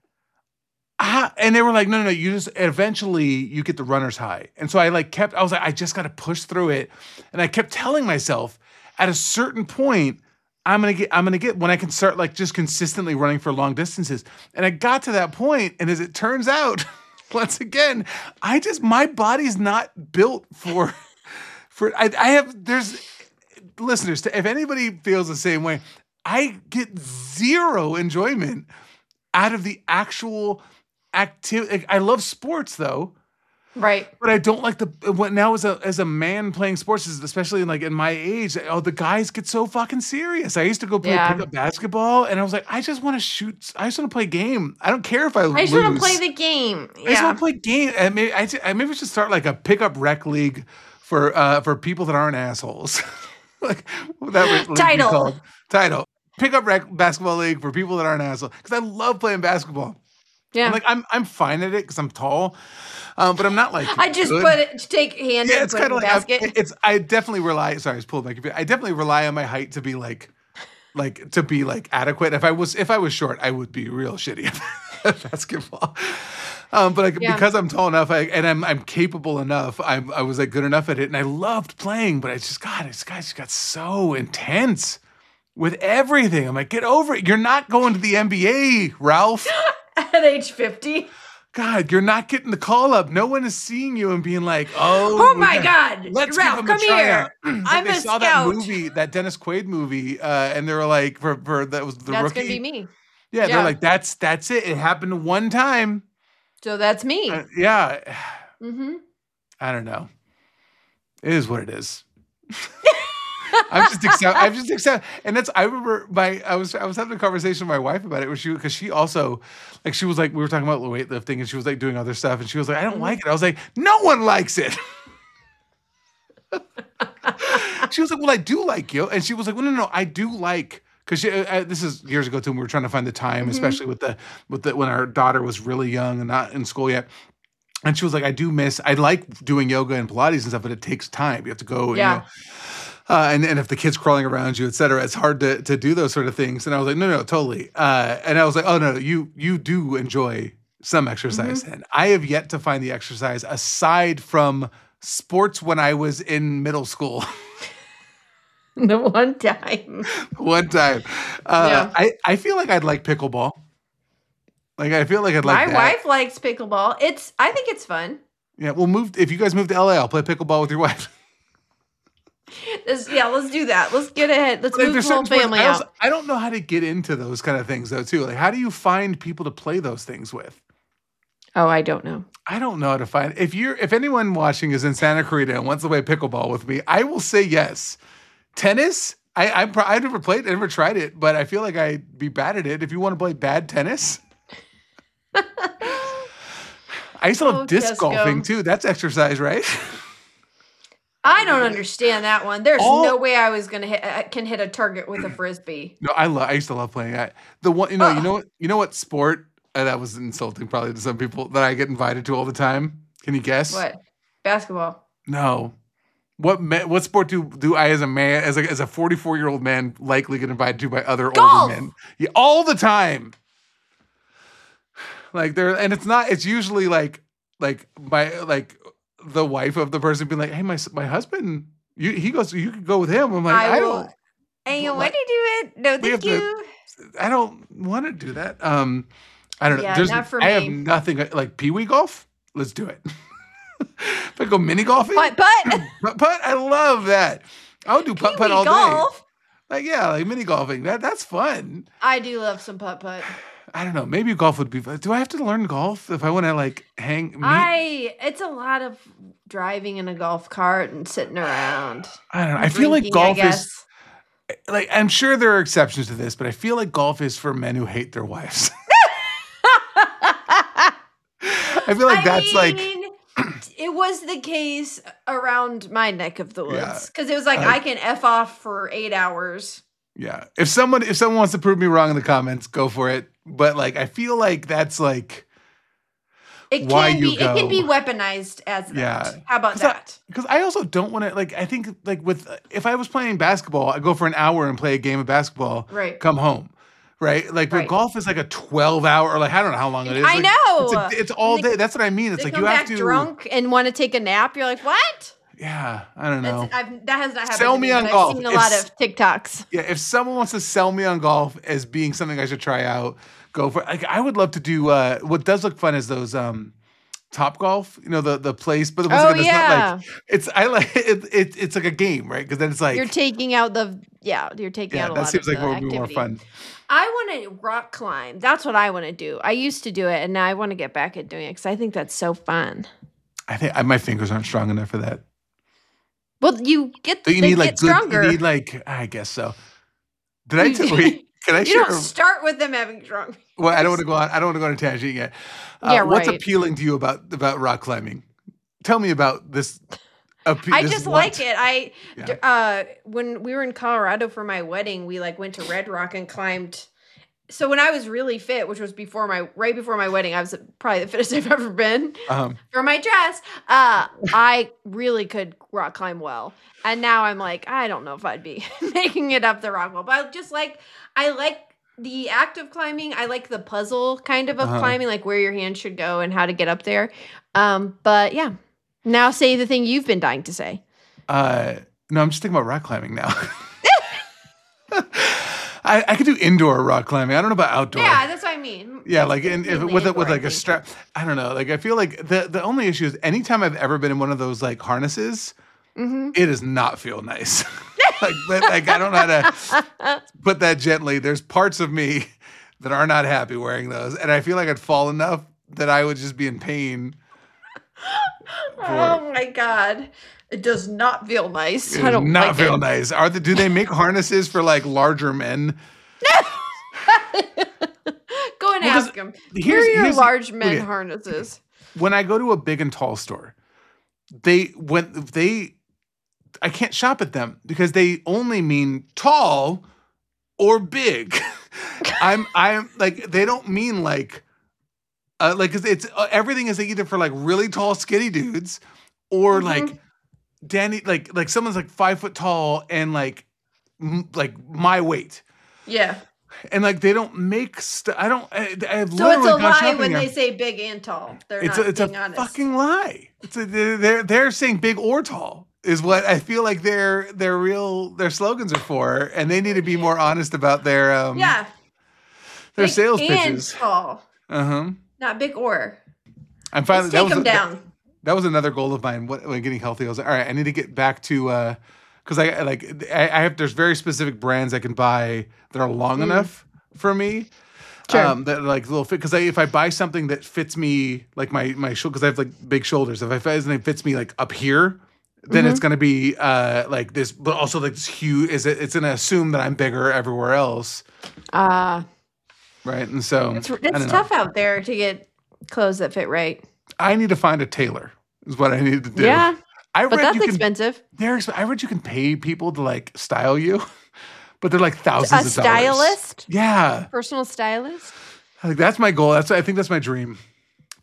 [SPEAKER 2] Ah, and they were like, no, no, no, you just eventually you get the runner's high. And so I like kept, I was like, I just got to push through it. And I kept telling myself at a certain point, I'm going to get, I'm going to get when I can start like just consistently running for long distances. And I got to that point, and as it turns out, once again, I just, my body's not built for, for, I, I have, there's listeners, if anybody feels the same way, I get zero enjoyment out of the actual activity. I love sports though,
[SPEAKER 1] Right.
[SPEAKER 2] but I don't like the what now as a as a man playing sports, especially like in my age. Oh, the guys get so fucking serious. I used to go play
[SPEAKER 1] Yeah.
[SPEAKER 2] pickup basketball, and I was like, I just want to shoot. I just want to play a game. I don't care if I,
[SPEAKER 1] I just
[SPEAKER 2] lose.
[SPEAKER 1] want to play the game.
[SPEAKER 2] I just want
[SPEAKER 1] Yeah.
[SPEAKER 2] to play game. And maybe I, ju- I maybe we should start like a pickup rec league for uh for people that aren't assholes. Like what would that league be
[SPEAKER 1] Title.
[SPEAKER 2] called? Title. Pickup rec basketball league for people that aren't assholes. Because I love playing basketball.
[SPEAKER 1] Yeah.
[SPEAKER 2] I'm like I'm I'm fine at it because I'm tall, um, but I'm not like
[SPEAKER 1] I just
[SPEAKER 2] good.
[SPEAKER 1] put it, take hand
[SPEAKER 2] Yeah,
[SPEAKER 1] and
[SPEAKER 2] it's
[SPEAKER 1] put it
[SPEAKER 2] kind
[SPEAKER 1] in
[SPEAKER 2] of
[SPEAKER 1] the
[SPEAKER 2] like I'm-
[SPEAKER 1] basket.
[SPEAKER 2] it's. I definitely rely. Sorry, I was pulling my computer. I definitely rely on my height to be like, like to be like adequate. If I was if I was short, I would be real shitty at basketball. Um, but like,
[SPEAKER 1] Yeah.
[SPEAKER 2] because I'm tall enough, I, and I'm I'm capable enough, I'm I was like good enough at it, and I loved playing. But I just God, this guy just got so intense with everything. I'm like, get over it. You're not going to the N B A, Ralph.
[SPEAKER 1] At age fifty.
[SPEAKER 2] God, you're not getting the call up. No one is seeing you and being like, "Oh,
[SPEAKER 1] Oh
[SPEAKER 2] we
[SPEAKER 1] my
[SPEAKER 2] got-
[SPEAKER 1] God.
[SPEAKER 2] let's
[SPEAKER 1] Ralph,
[SPEAKER 2] give him
[SPEAKER 1] come
[SPEAKER 2] a tryout."
[SPEAKER 1] here.
[SPEAKER 2] It's like
[SPEAKER 1] I'm
[SPEAKER 2] they
[SPEAKER 1] a
[SPEAKER 2] saw
[SPEAKER 1] scout.
[SPEAKER 2] that movie, that Dennis Quaid movie, uh, and they were like, "For for that was the
[SPEAKER 1] That's
[SPEAKER 2] rookie."
[SPEAKER 1] going to be me.
[SPEAKER 2] Yeah,
[SPEAKER 1] Yeah.
[SPEAKER 2] they're like, "That's that's it. It happened one time."
[SPEAKER 1] So that's me.
[SPEAKER 2] Uh, yeah,
[SPEAKER 1] Mm-hmm.
[SPEAKER 2] I don't know. It is what it is. I'm just accept. I'm just accept. And that's. I remember my. I was. I was having a conversation with my wife about it. Where she, because she also, like, she was like, we were talking about weightlifting, and she was like doing other stuff, and she was like, I don't
[SPEAKER 1] Mhm.
[SPEAKER 2] like it. I was like, no one likes it. She was like, well, I do like you, and she was like, well, no, no, I do like. Because uh, this is years ago too, and we were trying to find the time,
[SPEAKER 1] Mhm.
[SPEAKER 2] especially with the with the when our daughter was really young and not in school yet. And she was like, I do miss. I like doing yoga and Pilates and stuff, but it takes time. You have to go.
[SPEAKER 1] Yeah.
[SPEAKER 2] You know, uh, and, and if the kid's crawling around you, et cetera, it's hard to, to do those sort of things. And I was like, no, no, totally. Uh, and I was like, oh, no, no, you you do enjoy some exercise.
[SPEAKER 1] Mm-hmm.
[SPEAKER 2] And I have yet to find the exercise aside from sports when I was in middle school.
[SPEAKER 1] The one time.
[SPEAKER 2] One time. Uh,
[SPEAKER 1] Yeah.
[SPEAKER 2] I, I feel like I'd like pickleball. Like, I feel like I'd like
[SPEAKER 1] My
[SPEAKER 2] that.
[SPEAKER 1] wife likes pickleball. It's. I think it's fun.
[SPEAKER 2] Yeah, we'll move. If you guys move to L A, I'll play pickleball with your wife.
[SPEAKER 1] Let's- yeah, let's do that. Let's get ahead. Let's
[SPEAKER 2] Like,
[SPEAKER 1] move the
[SPEAKER 2] there's
[SPEAKER 1] whole
[SPEAKER 2] certain sports-
[SPEAKER 1] family
[SPEAKER 2] I, also-
[SPEAKER 1] out.
[SPEAKER 2] I don't know how to get into those kind of things though, too. Like, how do you find people to play those things with?
[SPEAKER 1] Oh, I don't know.
[SPEAKER 2] I don't know how to find. If you're, if anyone watching is in Santa Clarita and wants to play pickleball with me, I will say yes. Tennis, I I pro- I never played, I never tried it, but I feel like I'd be bad at it. If you want to play bad tennis, I used to love
[SPEAKER 1] Oh,
[SPEAKER 2] disc
[SPEAKER 1] Tesco.
[SPEAKER 2] golfing too. That's exercise, right?
[SPEAKER 1] I don't understand that one. There's
[SPEAKER 2] All-
[SPEAKER 1] no way I was gonna hit. I can hit a target with a frisbee.
[SPEAKER 2] No, I love. I used to love playing that. The one, you know, you know what, you know what sport uh, that was insulting probably to some people that I get invited to all the time. Can you guess?
[SPEAKER 1] What? Basketball.
[SPEAKER 2] No. What me- what sport do do I as a man as a as a forty-four year old man likely get invited to by other
[SPEAKER 1] Golf!
[SPEAKER 2] older men? Yeah, all the time. Like there, and it's not. It's usually like like my like the wife of the person being like, "Hey, my my husband, you, he goes, you could go with him." I'm like, I,
[SPEAKER 1] I will-
[SPEAKER 2] don't.
[SPEAKER 1] And you
[SPEAKER 2] Well,
[SPEAKER 1] want to do it? No,
[SPEAKER 2] we have
[SPEAKER 1] thank
[SPEAKER 2] to-
[SPEAKER 1] you.
[SPEAKER 2] I don't want to do that. Um, I don't know.
[SPEAKER 1] Yeah,
[SPEAKER 2] There's,
[SPEAKER 1] not for
[SPEAKER 2] I have
[SPEAKER 1] me.
[SPEAKER 2] nothing like pee wee golf. Let's do it. If I go mini golfing,
[SPEAKER 1] But but
[SPEAKER 2] putt putt, I love that. I would do putt putt
[SPEAKER 1] Pee-wee
[SPEAKER 2] all
[SPEAKER 1] golf.
[SPEAKER 2] day. Like yeah, like mini golfing. That that's fun.
[SPEAKER 1] I do love some putt putt.
[SPEAKER 2] I don't know. Maybe golf would be fun. Do I have to learn golf if I want to like hang? Meet?
[SPEAKER 1] I it's a lot of driving in a golf cart and sitting around.
[SPEAKER 2] I don't know. I feel like
[SPEAKER 1] drinking,
[SPEAKER 2] golf
[SPEAKER 1] I guess.
[SPEAKER 2] is like I'm sure there are exceptions to this, but I feel like golf is for men who hate their wives. I feel like
[SPEAKER 1] I
[SPEAKER 2] that's like
[SPEAKER 1] mean, it was the case around my neck of the
[SPEAKER 2] Yeah.
[SPEAKER 1] woods because it was like
[SPEAKER 2] I-
[SPEAKER 1] I can f off for eight hours.
[SPEAKER 2] yeah. If someone if someone wants to prove me wrong in the comments, go for it. But like I feel like that's like
[SPEAKER 1] It
[SPEAKER 2] Why
[SPEAKER 1] can
[SPEAKER 2] you
[SPEAKER 1] be. It can
[SPEAKER 2] go.
[SPEAKER 1] be weaponized as that.
[SPEAKER 2] Yeah.
[SPEAKER 1] How about
[SPEAKER 2] 'Cause I-
[SPEAKER 1] that?
[SPEAKER 2] because I also don't want to like I think like with if I was playing basketball, I go for an hour and play a game of basketball,
[SPEAKER 1] Right.
[SPEAKER 2] come home. Right? Like but
[SPEAKER 1] Right.
[SPEAKER 2] golf is like a twelve hour or like I don't know how long it is.
[SPEAKER 1] I
[SPEAKER 2] Like,
[SPEAKER 1] know.
[SPEAKER 2] It's, a, it's all
[SPEAKER 1] And they-
[SPEAKER 2] day. That's what I mean. It's
[SPEAKER 1] They
[SPEAKER 2] like
[SPEAKER 1] come
[SPEAKER 2] you have
[SPEAKER 1] back
[SPEAKER 2] to
[SPEAKER 1] drunk and want to take a nap. You're like, what?
[SPEAKER 2] Yeah, I don't know.
[SPEAKER 1] That's, I've, that has not happened.
[SPEAKER 2] Sell
[SPEAKER 1] to
[SPEAKER 2] me
[SPEAKER 1] me,
[SPEAKER 2] on
[SPEAKER 1] but
[SPEAKER 2] golf.
[SPEAKER 1] I've seen a
[SPEAKER 2] If
[SPEAKER 1] lot
[SPEAKER 2] s-
[SPEAKER 1] of TikToks.
[SPEAKER 2] Yeah, if someone wants to sell me on golf as being something I should try out, go for it. Like, I would love to do uh what does look fun is those um Top Golf, you know, the the place, but once
[SPEAKER 1] Oh,
[SPEAKER 2] again, it's
[SPEAKER 1] yeah.
[SPEAKER 2] not like it's I like it, it it's like a game, right? Because then it's like
[SPEAKER 1] You're taking out the yeah. You're taking
[SPEAKER 2] yeah,
[SPEAKER 1] out a
[SPEAKER 2] that
[SPEAKER 1] lot
[SPEAKER 2] seems
[SPEAKER 1] of
[SPEAKER 2] like
[SPEAKER 1] the
[SPEAKER 2] what would be more
[SPEAKER 1] activity.
[SPEAKER 2] fun.
[SPEAKER 1] I want to rock climb. That's what I want to do. I used to do it, and now I want to get back at doing it because I think that's so fun.
[SPEAKER 2] I think I, my fingers aren't strong enough for that.
[SPEAKER 1] Well, you get
[SPEAKER 2] Don't you
[SPEAKER 1] they
[SPEAKER 2] need like
[SPEAKER 1] get
[SPEAKER 2] good,
[SPEAKER 1] stronger.
[SPEAKER 2] you need like I guess so. Did I
[SPEAKER 1] You-
[SPEAKER 2] tell wait, can I
[SPEAKER 1] you
[SPEAKER 2] share
[SPEAKER 1] don't start with them having strong.
[SPEAKER 2] well, I don't want to go on. I don't want to go on a tangent yet. Uh,
[SPEAKER 1] Yeah,
[SPEAKER 2] What's
[SPEAKER 1] right.
[SPEAKER 2] appealing to you about about rock climbing? Tell me about this. appe-
[SPEAKER 1] I
[SPEAKER 2] this
[SPEAKER 1] just
[SPEAKER 2] want.
[SPEAKER 1] like it. I
[SPEAKER 2] Yeah.
[SPEAKER 1] d- uh when we were in Colorado for my wedding, we like went to Red Rock and climbed. So when I was really fit, which was before my right before my wedding, I was probably the fittest I've ever been
[SPEAKER 2] Um,
[SPEAKER 1] for my dress. Uh I really could rock climb well. And now I'm like, I don't know if I'd be making it up the rock wall. But I just like I like the act of climbing. I like the puzzle kind of of
[SPEAKER 2] Uh-huh.
[SPEAKER 1] climbing, like where your hands should go and how to get up there. Um, but yeah. Now say the thing you've been dying to say.
[SPEAKER 2] uh, no, I'm just thinking about rock climbing now. I, I could do indoor rock climbing. I don't know about outdoor.
[SPEAKER 1] Yeah, that's what I mean.
[SPEAKER 2] Yeah,
[SPEAKER 1] It's
[SPEAKER 2] like in, if,
[SPEAKER 1] mainly
[SPEAKER 2] with a,
[SPEAKER 1] indoor,
[SPEAKER 2] with
[SPEAKER 1] I
[SPEAKER 2] like a
[SPEAKER 1] think.
[SPEAKER 2] strap. I don't know. Like I feel like the the only issue is anytime I've ever been in one of those like harnesses,
[SPEAKER 1] Mhm.
[SPEAKER 2] it does not feel nice. like but, like I don't know how to put that gently. There's parts of me that are not happy wearing those, and I feel like I'd fall enough that I would just be in pain.
[SPEAKER 1] Oh my god. It does not feel nice.
[SPEAKER 2] It
[SPEAKER 1] I
[SPEAKER 2] does
[SPEAKER 1] don't
[SPEAKER 2] not
[SPEAKER 1] like
[SPEAKER 2] feel
[SPEAKER 1] it.
[SPEAKER 2] nice. Are the, do they make harnesses for like larger men?
[SPEAKER 1] Go and
[SPEAKER 2] Well, 'cause
[SPEAKER 1] ask them.
[SPEAKER 2] here's-
[SPEAKER 1] Where are your
[SPEAKER 2] here's the-
[SPEAKER 1] large men
[SPEAKER 2] okay.
[SPEAKER 1] harnesses?
[SPEAKER 2] When I go to a big and tall store, they when they I can't shop at them because they only mean tall or big. I'm I'm like they don't mean like uh, like 'cause it's uh, everything is either for like really tall skinny dudes or
[SPEAKER 1] Mhm.
[SPEAKER 2] like Danny like like someone's like five foot tall and like m- like my weight.
[SPEAKER 1] Yeah.
[SPEAKER 2] And like they don't make st- I don't I, I've
[SPEAKER 1] So
[SPEAKER 2] literally
[SPEAKER 1] it's a
[SPEAKER 2] gone
[SPEAKER 1] lie
[SPEAKER 2] shopping
[SPEAKER 1] when
[SPEAKER 2] there.
[SPEAKER 1] they say big and tall. They're
[SPEAKER 2] It's
[SPEAKER 1] not
[SPEAKER 2] a, it's a
[SPEAKER 1] being honest.
[SPEAKER 2] fucking lie. It's a, they're they're- they're saying big or tall is what I feel like their their real their slogans are for, and they need to be more honest about their um
[SPEAKER 1] Yeah.
[SPEAKER 2] their
[SPEAKER 1] Big
[SPEAKER 2] sales
[SPEAKER 1] and
[SPEAKER 2] pitches.
[SPEAKER 1] tall.
[SPEAKER 2] Uh huh.
[SPEAKER 1] Not big or.
[SPEAKER 2] I'm finally
[SPEAKER 1] Let's
[SPEAKER 2] that
[SPEAKER 1] take
[SPEAKER 2] was
[SPEAKER 1] them
[SPEAKER 2] a-
[SPEAKER 1] down.
[SPEAKER 2] That, that was another goal of mine when when getting healthy. I was like, all right, I need to get back to uh because I like I, I have there's very specific brands I can buy that are long enough for me.
[SPEAKER 1] Sure.
[SPEAKER 2] Um, that are like little fit because I, if I buy something that fits me like my my shoulder because I have like big shoulders. If I find something that fits me like up here, then it's gonna be uh like this, but also like this huge. Is it? It's gonna assume that I'm bigger everywhere else,
[SPEAKER 1] Uh
[SPEAKER 2] right? And so
[SPEAKER 1] it's
[SPEAKER 2] I
[SPEAKER 1] it's
[SPEAKER 2] don't know.
[SPEAKER 1] tough out there to get clothes that fit right.
[SPEAKER 2] I need to find a tailor. Is what I need to do.
[SPEAKER 1] Yeah.
[SPEAKER 2] I
[SPEAKER 1] But
[SPEAKER 2] read
[SPEAKER 1] that's
[SPEAKER 2] you can.
[SPEAKER 1] expensive.
[SPEAKER 2] They're exp- I read you can pay people to like style you, but they're like
[SPEAKER 1] A
[SPEAKER 2] thousands of dollars.
[SPEAKER 1] stylist?
[SPEAKER 2] Yeah,
[SPEAKER 1] Personal stylist?
[SPEAKER 2] like that's my goal. That's I think that's my dream.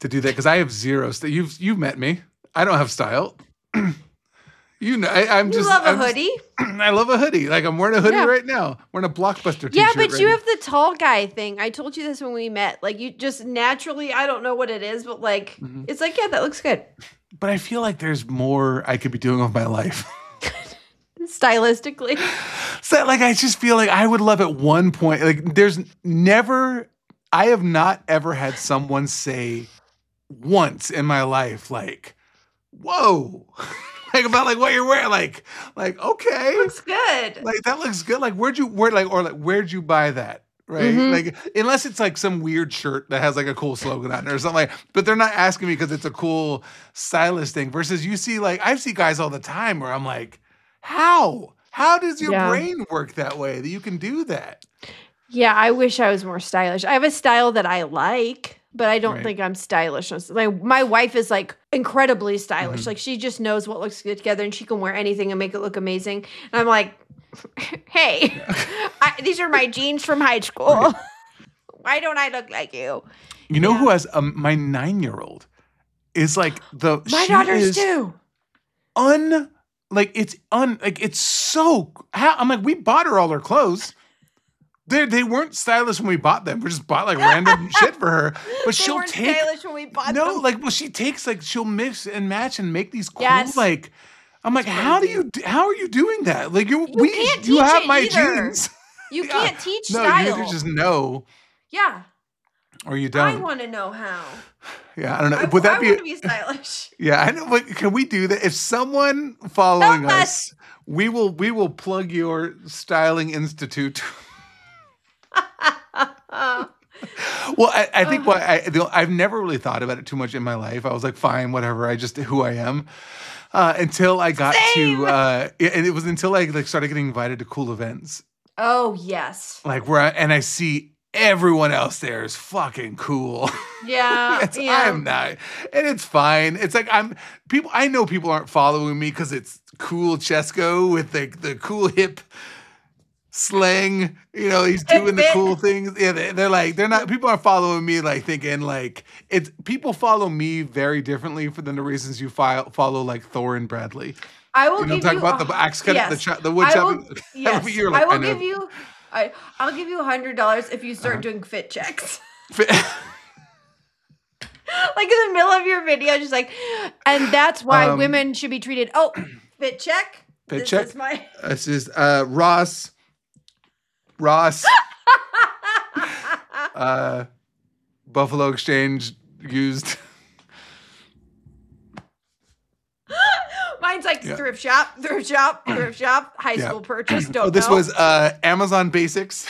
[SPEAKER 2] to do that because I have zero. St- you've you've met me. I don't have style. You know, I, I'm
[SPEAKER 1] You
[SPEAKER 2] just.
[SPEAKER 1] love a
[SPEAKER 2] I'm just-
[SPEAKER 1] hoodie.
[SPEAKER 2] I love a hoodie. Like I'm wearing a hoodie
[SPEAKER 1] Yeah.
[SPEAKER 2] right now. Wearing a Blockbuster t-shirt.
[SPEAKER 1] Yeah, but
[SPEAKER 2] right
[SPEAKER 1] you
[SPEAKER 2] now.
[SPEAKER 1] have the tall guy thing. I told you this when we met. Like you just naturally, I don't know what it is, but like
[SPEAKER 2] Mhm.
[SPEAKER 1] it's like, yeah, that looks good.
[SPEAKER 2] But I feel like there's more I could be doing with my life.
[SPEAKER 1] Stylistically.
[SPEAKER 2] So like I just feel like I would love at one point. Like there's never. I have not ever had someone say once in my life like, "Whoa." Like about like what you're wearing, like, like okay,
[SPEAKER 1] Looks good.
[SPEAKER 2] like that looks good. Like where'd you where like or like where'd you buy that? Right?
[SPEAKER 1] Mhm.
[SPEAKER 2] Like unless it's like some weird shirt that has like a cool slogan on it or something like. But they're not asking me because it's a cool stylist thing. Versus you see like I see guys all the time where I'm like, how? How does your
[SPEAKER 1] Yeah.
[SPEAKER 2] brain work that way that you can do that?
[SPEAKER 1] Yeah, I wish I was more stylish. I have a style that I like, but I don't
[SPEAKER 2] Right.
[SPEAKER 1] think I'm stylish. My my wife is like incredibly stylish.
[SPEAKER 2] Mhm.
[SPEAKER 1] Like she just knows what looks good together, and she can wear anything and make it look amazing. And I'm like, hey, I, these are my jeans from high school. Why don't I look like you?
[SPEAKER 2] You know
[SPEAKER 1] Yeah.
[SPEAKER 2] who has um, my nine year old is like the
[SPEAKER 1] My
[SPEAKER 2] she
[SPEAKER 1] daughters
[SPEAKER 2] is
[SPEAKER 1] too.
[SPEAKER 2] un like it's un like it's so how I'm like we bought her all her clothes. They they weren't stylish when we bought them. We just bought like random shit for her. But
[SPEAKER 1] They
[SPEAKER 2] she'll
[SPEAKER 1] weren't
[SPEAKER 2] take
[SPEAKER 1] stylish when we bought
[SPEAKER 2] no
[SPEAKER 1] them.
[SPEAKER 2] like well she takes like she'll mix and match and make these cool
[SPEAKER 1] Yes.
[SPEAKER 2] like I'm like how do you do, how are you doing that like you
[SPEAKER 1] You
[SPEAKER 2] we
[SPEAKER 1] can't
[SPEAKER 2] you
[SPEAKER 1] teach
[SPEAKER 2] have
[SPEAKER 1] it
[SPEAKER 2] my
[SPEAKER 1] either.
[SPEAKER 2] jeans.
[SPEAKER 1] You
[SPEAKER 2] Yeah.
[SPEAKER 1] can't teach
[SPEAKER 2] No,
[SPEAKER 1] style.
[SPEAKER 2] you either just know
[SPEAKER 1] yeah,
[SPEAKER 2] or you
[SPEAKER 1] I
[SPEAKER 2] don't.
[SPEAKER 1] want to know how.
[SPEAKER 2] Yeah, I don't know.
[SPEAKER 1] I,
[SPEAKER 2] Would that
[SPEAKER 1] I
[SPEAKER 2] be
[SPEAKER 1] want to be stylish.
[SPEAKER 2] Yeah, I know. But can we do that? If someone following
[SPEAKER 1] Help
[SPEAKER 2] us,
[SPEAKER 1] us.
[SPEAKER 2] we will we will plug your styling institute.
[SPEAKER 1] Uh,
[SPEAKER 2] Well, I, I think what I the- I've never really thought about it too much in my life. I was like, fine, whatever. I just who I am. Uh, until I got
[SPEAKER 1] Same.
[SPEAKER 2] to, uh, and it was until I like started getting invited to cool events,
[SPEAKER 1] oh yes,
[SPEAKER 2] like where I, and I see everyone else there is fucking cool.
[SPEAKER 1] yeah,
[SPEAKER 2] It's,
[SPEAKER 1] yeah.
[SPEAKER 2] I'm not, and it's fine. It's like I'm people. I know people aren't following me because it's cool Chesko with like the cool hip slang. You know, he's doing the
[SPEAKER 1] bit.
[SPEAKER 2] cool things. Yeah, they, they're like they're not. People aren't following me like thinking like it's. People follow me very differently for than the reasons you file, follow like Thor and Bradley.
[SPEAKER 1] I will
[SPEAKER 2] You know,
[SPEAKER 1] give
[SPEAKER 2] talk
[SPEAKER 1] you
[SPEAKER 2] about
[SPEAKER 1] a-
[SPEAKER 2] the axe cutting,
[SPEAKER 1] yes.
[SPEAKER 2] the cho- the wood
[SPEAKER 1] I will,
[SPEAKER 2] chopping.
[SPEAKER 1] yes,
[SPEAKER 2] You're like,
[SPEAKER 1] I will
[SPEAKER 2] I know.
[SPEAKER 1] give you. I I'll give you a hundred dollars if you start
[SPEAKER 2] Uh-huh.
[SPEAKER 1] doing fit checks. Like in the middle of your video, just like, and that's why
[SPEAKER 2] Um,
[SPEAKER 1] women should be treated. Oh, fit check.
[SPEAKER 2] Fit
[SPEAKER 1] this
[SPEAKER 2] check.
[SPEAKER 1] Is my.
[SPEAKER 2] This is uh, Ross. Ross. uh, Buffalo Exchange used.
[SPEAKER 1] Mine's like
[SPEAKER 2] Yeah.
[SPEAKER 1] thrift shop, thrift shop, thrift shop, high
[SPEAKER 2] Yeah.
[SPEAKER 1] school purchase. Don't
[SPEAKER 2] Oh, this
[SPEAKER 1] know.
[SPEAKER 2] was uh, Amazon Basics.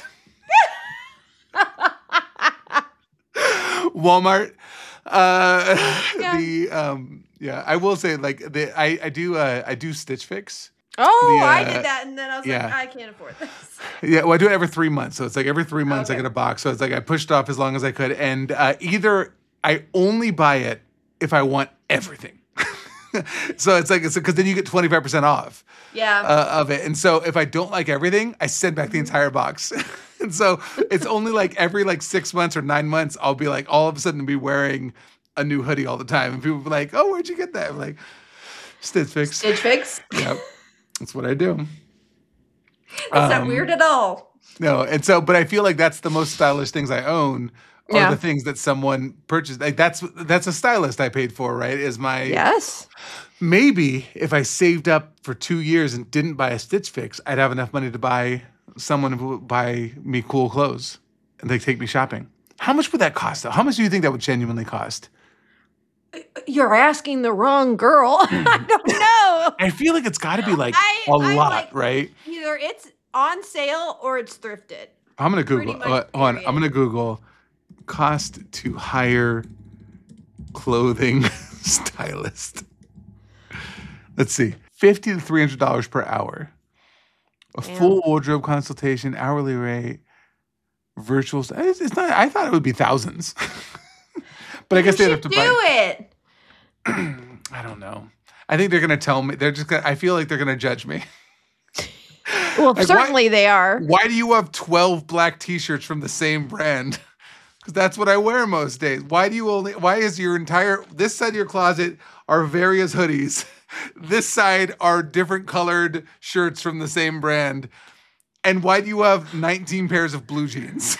[SPEAKER 2] Walmart. Uh,
[SPEAKER 1] Yeah.
[SPEAKER 2] The um, yeah, I will say like the I I do uh, I do Stitch Fix.
[SPEAKER 1] Oh,
[SPEAKER 2] the,
[SPEAKER 1] I
[SPEAKER 2] uh,
[SPEAKER 1] did that, and then I was
[SPEAKER 2] yeah.
[SPEAKER 1] like, I can't afford this.
[SPEAKER 2] Yeah, well, I do it every three months. So it's like every three months I
[SPEAKER 1] Okay.
[SPEAKER 2] get a box. So it's like I pushed off as long as I could. And uh, either I only buy it if I want everything. So it's like, it's because then you get twenty-five percent off
[SPEAKER 1] Yeah.
[SPEAKER 2] uh, of it. And so if I don't like everything, I send back the entire box. And so it's only like every like six months or nine months, I'll be like all of a sudden be wearing a new hoodie all the time. And people be like, oh, where'd you get that? I'm like, Stitch Fix.
[SPEAKER 1] Stitch Fix.
[SPEAKER 2] Yep. That's what I do.
[SPEAKER 1] That's not
[SPEAKER 2] Um,
[SPEAKER 1] weird at all.
[SPEAKER 2] No, and so, but I feel like that's the most stylish things I own are
[SPEAKER 1] Yeah.
[SPEAKER 2] the things that someone purchased. Like that's that's a stylist I paid for, right? Is my
[SPEAKER 1] Yes.
[SPEAKER 2] maybe if I saved up for two years and didn't buy a Stitch Fix, I'd have enough money to buy someone who would buy me cool clothes and they take me shopping. How much would that cost though? How much do you think that would genuinely cost?
[SPEAKER 1] You're asking the wrong girl. I don't know.
[SPEAKER 2] I feel like it's got to be like
[SPEAKER 1] I-
[SPEAKER 2] a
[SPEAKER 1] I
[SPEAKER 2] lot,
[SPEAKER 1] like-
[SPEAKER 2] right?
[SPEAKER 1] Either it's on sale or it's thrifted.
[SPEAKER 2] I'm gonna
[SPEAKER 1] Pretty
[SPEAKER 2] Google.
[SPEAKER 1] much,
[SPEAKER 2] Uh, hold on,
[SPEAKER 1] period.
[SPEAKER 2] I'm gonna Google cost to hire clothing stylist. Let's see, fifty to three hundred dollars per hour. A
[SPEAKER 1] Damn.
[SPEAKER 2] full wardrobe consultation, hourly rate, virtual. st- It's, it's not. I thought it would be thousands, but I guess
[SPEAKER 1] you
[SPEAKER 2] they
[SPEAKER 1] should
[SPEAKER 2] have to
[SPEAKER 1] do
[SPEAKER 2] buy.
[SPEAKER 1] it.
[SPEAKER 2] I don't know. I think they're gonna tell me. They're just. Gonna, I feel like they're gonna judge me.
[SPEAKER 1] Well,
[SPEAKER 2] Like, why-
[SPEAKER 1] certainly they are.
[SPEAKER 2] Why do you have twelve black T-shirts from the same brand? Because that's what I wear most days. Why do you only, why is your entire, this side of your closet are various hoodies. This side are different colored shirts from the same brand. And why do you have nineteen pairs of blue jeans?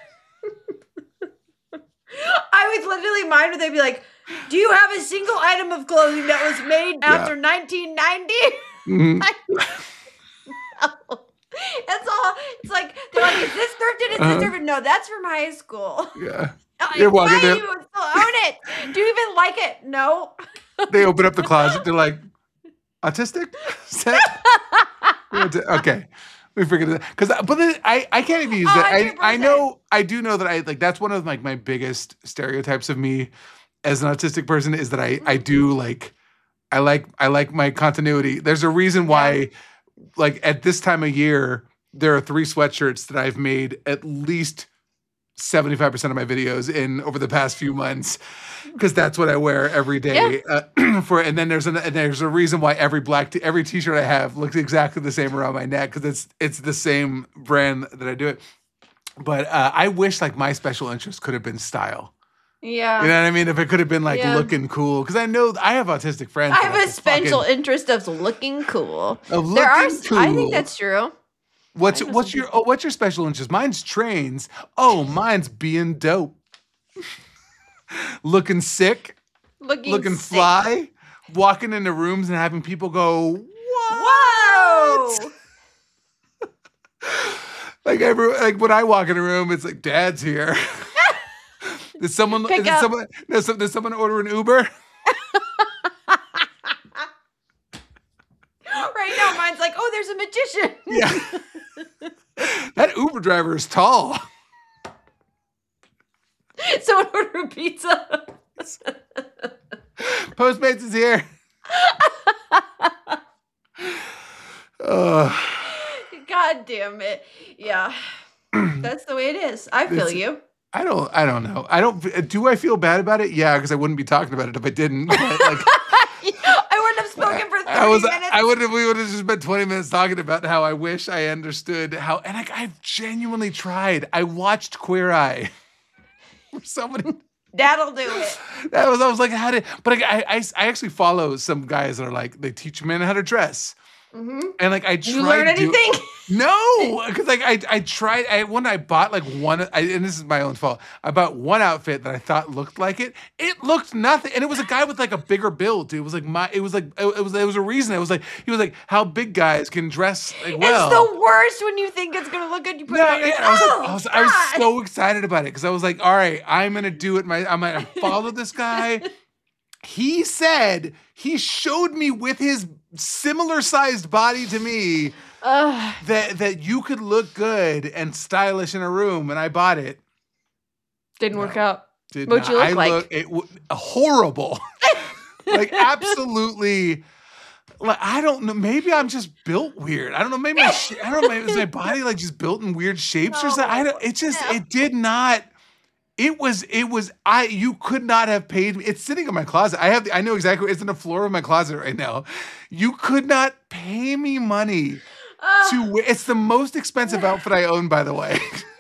[SPEAKER 1] I was literally mine where they'd be like, do you have a single item of clothing that was made
[SPEAKER 2] Yeah.
[SPEAKER 1] after nineteen ninety?
[SPEAKER 2] Mhm.
[SPEAKER 1] No. It's all, it's like, they're like, is this thrifted? Is
[SPEAKER 2] Uh-huh.
[SPEAKER 1] this thrifted? No, that's from high school.
[SPEAKER 2] Yeah.
[SPEAKER 1] Like,
[SPEAKER 2] You're walking
[SPEAKER 1] why do
[SPEAKER 2] there-
[SPEAKER 1] you still own it? Do you even like it? No.
[SPEAKER 2] They open up the closet. They're like, autistic? Set? Okay. We figured it out. Because, but then I, I can't even use
[SPEAKER 1] Oh,
[SPEAKER 2] that. I,
[SPEAKER 1] one hundred percent.
[SPEAKER 2] I know, I do know that I, like, that's one of like my biggest stereotypes of me as an autistic person is that I, I do like, I like, I like my continuity. There's a reason why, like, at this time of year, there are three sweatshirts that I've made at least seventy-five percent of my videos in over the past few months, because that's what I wear every day. Uh, for and then there's an, and there's a reason why every black t- every t-shirt I have looks exactly the same around my neck, because it's it's the same brand that I do it. But uh, I wish like my special interest could have been style.
[SPEAKER 1] Yeah.
[SPEAKER 2] You know what I mean? If it could have been like
[SPEAKER 1] Yeah.
[SPEAKER 2] looking cool, because I know I have autistic friends.
[SPEAKER 1] I
[SPEAKER 2] that
[SPEAKER 1] have a
[SPEAKER 2] just
[SPEAKER 1] special
[SPEAKER 2] fucking-
[SPEAKER 1] interest of looking cool.
[SPEAKER 2] Of
[SPEAKER 1] There are,
[SPEAKER 2] looking
[SPEAKER 1] s- I
[SPEAKER 2] cool.
[SPEAKER 1] think that's true.
[SPEAKER 2] What's
[SPEAKER 1] I know
[SPEAKER 2] what's
[SPEAKER 1] some
[SPEAKER 2] your oh, what's your special interest? Mine's trains. Oh, mine's being dope. Looking sick,
[SPEAKER 1] Looking,
[SPEAKER 2] looking
[SPEAKER 1] sick.
[SPEAKER 2] fly, walking into rooms and having people go, "What?"
[SPEAKER 1] Whoa!
[SPEAKER 2] Like every like when I walk in a room, it's like Dad's here. Did someone
[SPEAKER 1] Pick
[SPEAKER 2] did
[SPEAKER 1] up.
[SPEAKER 2] someone did, some, did someone order an Uber?
[SPEAKER 1] Right now, mine's like, oh, there's a magician.
[SPEAKER 2] Yeah. That Uber driver is tall.
[SPEAKER 1] Someone order a pizza.
[SPEAKER 2] Postmates is here. uh,
[SPEAKER 1] God damn it. Yeah. That's the way it is. I feel
[SPEAKER 2] It's-
[SPEAKER 1] you.
[SPEAKER 2] I don't. I don't know. I don't. Do I feel bad about it? Yeah, because I wouldn't be talking about it if I didn't. But, like,
[SPEAKER 1] I wouldn't have spoken for thirty
[SPEAKER 2] I was.
[SPEAKER 1] minutes.
[SPEAKER 2] I would have. We would have just spent twenty minutes talking about how I wish I understood how. And like, I've genuinely tried. I watched Queer Eye. Somebody.
[SPEAKER 1] That'll do it.
[SPEAKER 2] That was. I was like, how did? But like, I, I. I actually follow some guys that are like they teach men how to dress.
[SPEAKER 1] hmm
[SPEAKER 2] And like I tried
[SPEAKER 1] You learn
[SPEAKER 2] do-
[SPEAKER 1] anything?
[SPEAKER 2] No, because like I I tried I one I bought like one I, and this is my own fault. I bought one outfit that I thought looked like it. It looked nothing, and it was a guy with like a bigger build. Dude. It was like my it was like it, it was it was a reason. It was like he was like how big guys can dress like well.
[SPEAKER 1] It's the worst when you think it's gonna look good. You put
[SPEAKER 2] No,
[SPEAKER 1] it on. You're
[SPEAKER 2] yeah,
[SPEAKER 1] like,
[SPEAKER 2] I was
[SPEAKER 1] oh,
[SPEAKER 2] like, I was, I was
[SPEAKER 1] God."
[SPEAKER 2] so excited about it because I was like, all right, I'm gonna do it. My I'm gonna follow this guy. He said he showed me with his similar sized body to me
[SPEAKER 1] Ugh.
[SPEAKER 2] that that you could look good and stylish in a room, and I bought it.
[SPEAKER 1] Didn't work out.
[SPEAKER 2] Did
[SPEAKER 1] What'd
[SPEAKER 2] not.
[SPEAKER 1] you look
[SPEAKER 2] I
[SPEAKER 1] like?
[SPEAKER 2] Look, it w- horrible, like absolutely. Like I don't know. Maybe I'm just built weird. I don't know. Maybe my sh- I don't know. Maybe is my body like just built in weird shapes or something? I don't. It just
[SPEAKER 1] No.
[SPEAKER 2] it did not. It was, it was, I, you could not have paid me. It's sitting in my closet. I have, the, I know exactly, it's in the floor of my closet right now. You could not pay me money
[SPEAKER 1] Ugh.
[SPEAKER 2] to wear. It's the most expensive outfit I own, by the way.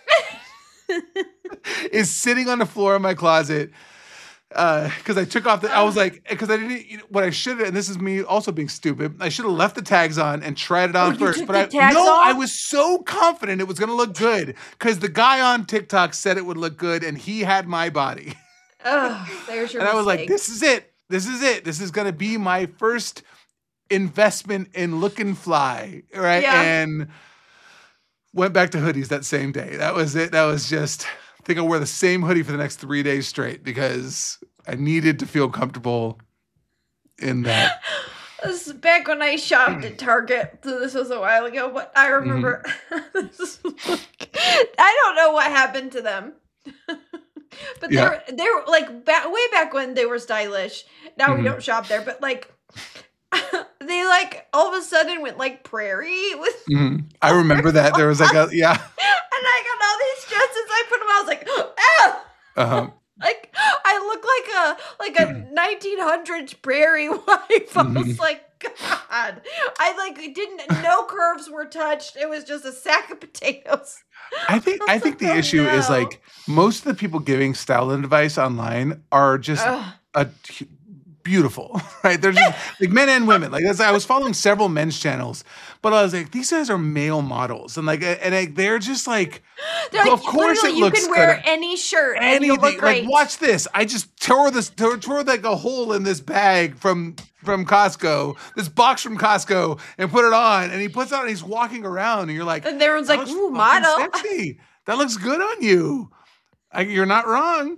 [SPEAKER 2] Is sitting on the floor of my closet. Uh, because I took off the, I was like, because I didn't, you know, what I should have, and this is me also being stupid, I should have left the tags on and tried it on
[SPEAKER 1] you
[SPEAKER 2] first.
[SPEAKER 1] took
[SPEAKER 2] But
[SPEAKER 1] the
[SPEAKER 2] I,
[SPEAKER 1] tags
[SPEAKER 2] no,
[SPEAKER 1] off?
[SPEAKER 2] I was so confident it was going to look good because the guy on TikTok said it would look good and he had my body.
[SPEAKER 1] Ugh, there's your
[SPEAKER 2] And I was like,
[SPEAKER 1] mistake.
[SPEAKER 2] this is it. This is it. This is going to be my first investment in looking fly. Right.
[SPEAKER 1] Yeah.
[SPEAKER 2] And went back to hoodies that same day. That was it. That was just, I think I'll wear the same hoodie for the next three days straight because I needed to feel comfortable in that.
[SPEAKER 1] This is back when I shopped at Target. So this was a while ago, but I remember.
[SPEAKER 2] Mm-hmm.
[SPEAKER 1] this is like, I don't know what happened to them, but
[SPEAKER 2] Yeah.
[SPEAKER 1] they're they're like back way back when they were stylish. Now
[SPEAKER 2] Mhm.
[SPEAKER 1] we don't shop there, but like they like all of a sudden went like prairie with,
[SPEAKER 2] Mhm. I remember that. There was like a, yeah.
[SPEAKER 1] and I got all these dresses. I put them. I was like, ah.
[SPEAKER 2] Uh-huh.
[SPEAKER 1] Like I look like a like a nineteen hundreds prairie wife. I was
[SPEAKER 2] Mhm.
[SPEAKER 1] like, God. I like didn't no curves were touched. It was just a sack of potatoes.
[SPEAKER 2] I think I think the
[SPEAKER 1] Oh,
[SPEAKER 2] issue is
[SPEAKER 1] no.
[SPEAKER 2] like most of the people giving styling advice online are just
[SPEAKER 1] Ugh.
[SPEAKER 2] a beautiful, right? They're just like men and women. Like that's, I was following several men's channels, but I was like, these guys are male models, and like, and like, they're just like,
[SPEAKER 1] They're
[SPEAKER 2] of
[SPEAKER 1] like,
[SPEAKER 2] course
[SPEAKER 1] literally,
[SPEAKER 2] it
[SPEAKER 1] you
[SPEAKER 2] looks
[SPEAKER 1] can wear
[SPEAKER 2] good.
[SPEAKER 1] any shirt and you'll
[SPEAKER 2] Anything
[SPEAKER 1] look great.
[SPEAKER 2] like, watch this. I just tore this, tore, tore like a hole in this bag from from Costco, this box from Costco, and put it on. And he puts it on, and he's walking around, and you're like,
[SPEAKER 1] And everyone's
[SPEAKER 2] that
[SPEAKER 1] like,
[SPEAKER 2] looks
[SPEAKER 1] ooh,
[SPEAKER 2] fucking
[SPEAKER 1] model.
[SPEAKER 2] sexy. That looks good on you. Like, you're not wrong.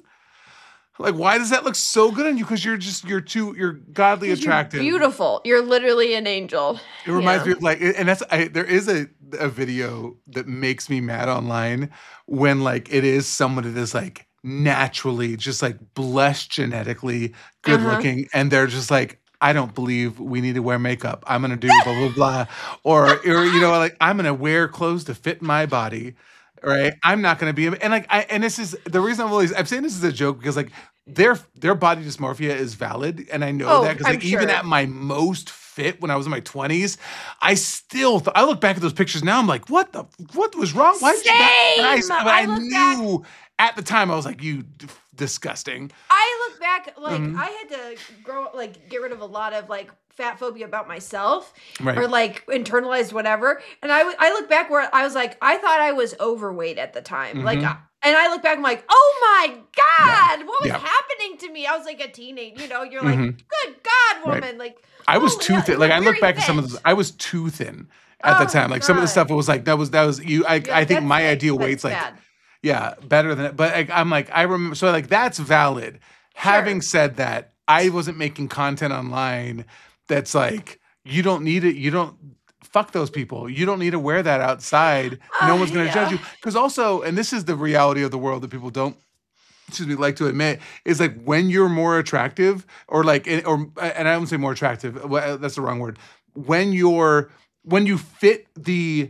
[SPEAKER 2] Like, why does that look so good on you? Because you're just you're too you're godly
[SPEAKER 1] You're
[SPEAKER 2] attractive.
[SPEAKER 1] beautiful. You're literally an angel.
[SPEAKER 2] It reminds
[SPEAKER 1] Yeah.
[SPEAKER 2] me of like, and that's I, there is a a video that makes me mad online when like it is someone that is like naturally just like blessed genetically good
[SPEAKER 1] Uh-huh.
[SPEAKER 2] looking, and they're just like, I don't believe we need to wear makeup. I'm gonna do blah blah blah, or or you know like I'm gonna wear clothes to fit my body. Right, I'm not going to be, and like, I and this is the reason I'm always I'm saying this is a joke because like their their body dysmorphia is valid, and I know
[SPEAKER 1] Oh,
[SPEAKER 2] that because
[SPEAKER 1] I'm
[SPEAKER 2] like even
[SPEAKER 1] sure.
[SPEAKER 2] at my most fit when I was in my twenties, I still th- I look back at those pictures now. I'm like, what the what was wrong? Why did you not- and I,
[SPEAKER 1] Same!
[SPEAKER 2] but
[SPEAKER 1] I
[SPEAKER 2] I
[SPEAKER 1] look
[SPEAKER 2] knew at the time I was like, you d- disgusting.
[SPEAKER 1] I look back, like,
[SPEAKER 2] Mhm.
[SPEAKER 1] I had to grow, like, get rid of a lot of, like, fat phobia about myself
[SPEAKER 2] Right.
[SPEAKER 1] or, like, internalized whatever. And I, w- I look back where I was like, I thought I was overweight at the time. Like,
[SPEAKER 2] Mhm.
[SPEAKER 1] I, and I look back, I'm like, oh my God, what was
[SPEAKER 2] Yeah.
[SPEAKER 1] happening to me? I was like a teenage, you know, you're like,
[SPEAKER 2] Mhm.
[SPEAKER 1] good God,
[SPEAKER 2] Right.
[SPEAKER 1] woman. Like,
[SPEAKER 2] I was
[SPEAKER 1] holy
[SPEAKER 2] too
[SPEAKER 1] hell,
[SPEAKER 2] thin.
[SPEAKER 1] you
[SPEAKER 2] Like
[SPEAKER 1] look
[SPEAKER 2] I look
[SPEAKER 1] very
[SPEAKER 2] back at some of
[SPEAKER 1] fit.
[SPEAKER 2] those. I was too thin at the
[SPEAKER 1] Oh,
[SPEAKER 2] time. Like some of the
[SPEAKER 1] God.
[SPEAKER 2] stuff was like that was that was you. I
[SPEAKER 1] Yeah,
[SPEAKER 2] I think
[SPEAKER 1] that's
[SPEAKER 2] my
[SPEAKER 1] sick,
[SPEAKER 2] ideal
[SPEAKER 1] but
[SPEAKER 2] weight's
[SPEAKER 1] it's
[SPEAKER 2] like.
[SPEAKER 1] bad.
[SPEAKER 2] Yeah, better than it. But like, I'm like, I remember. So like, that's valid. Having
[SPEAKER 1] Sure.
[SPEAKER 2] said that, I wasn't making content online that's like, you don't need it. You don't fuck those people. You don't need to wear that outside. No
[SPEAKER 1] Uh,
[SPEAKER 2] one's going to judge
[SPEAKER 1] yeah.
[SPEAKER 2] you. Because also, and this is the reality of the world that people don't, excuse me, like to admit, is like when you're more attractive, or like, and- or and I don't say more attractive. well, That's the wrong word. When you're when you fit the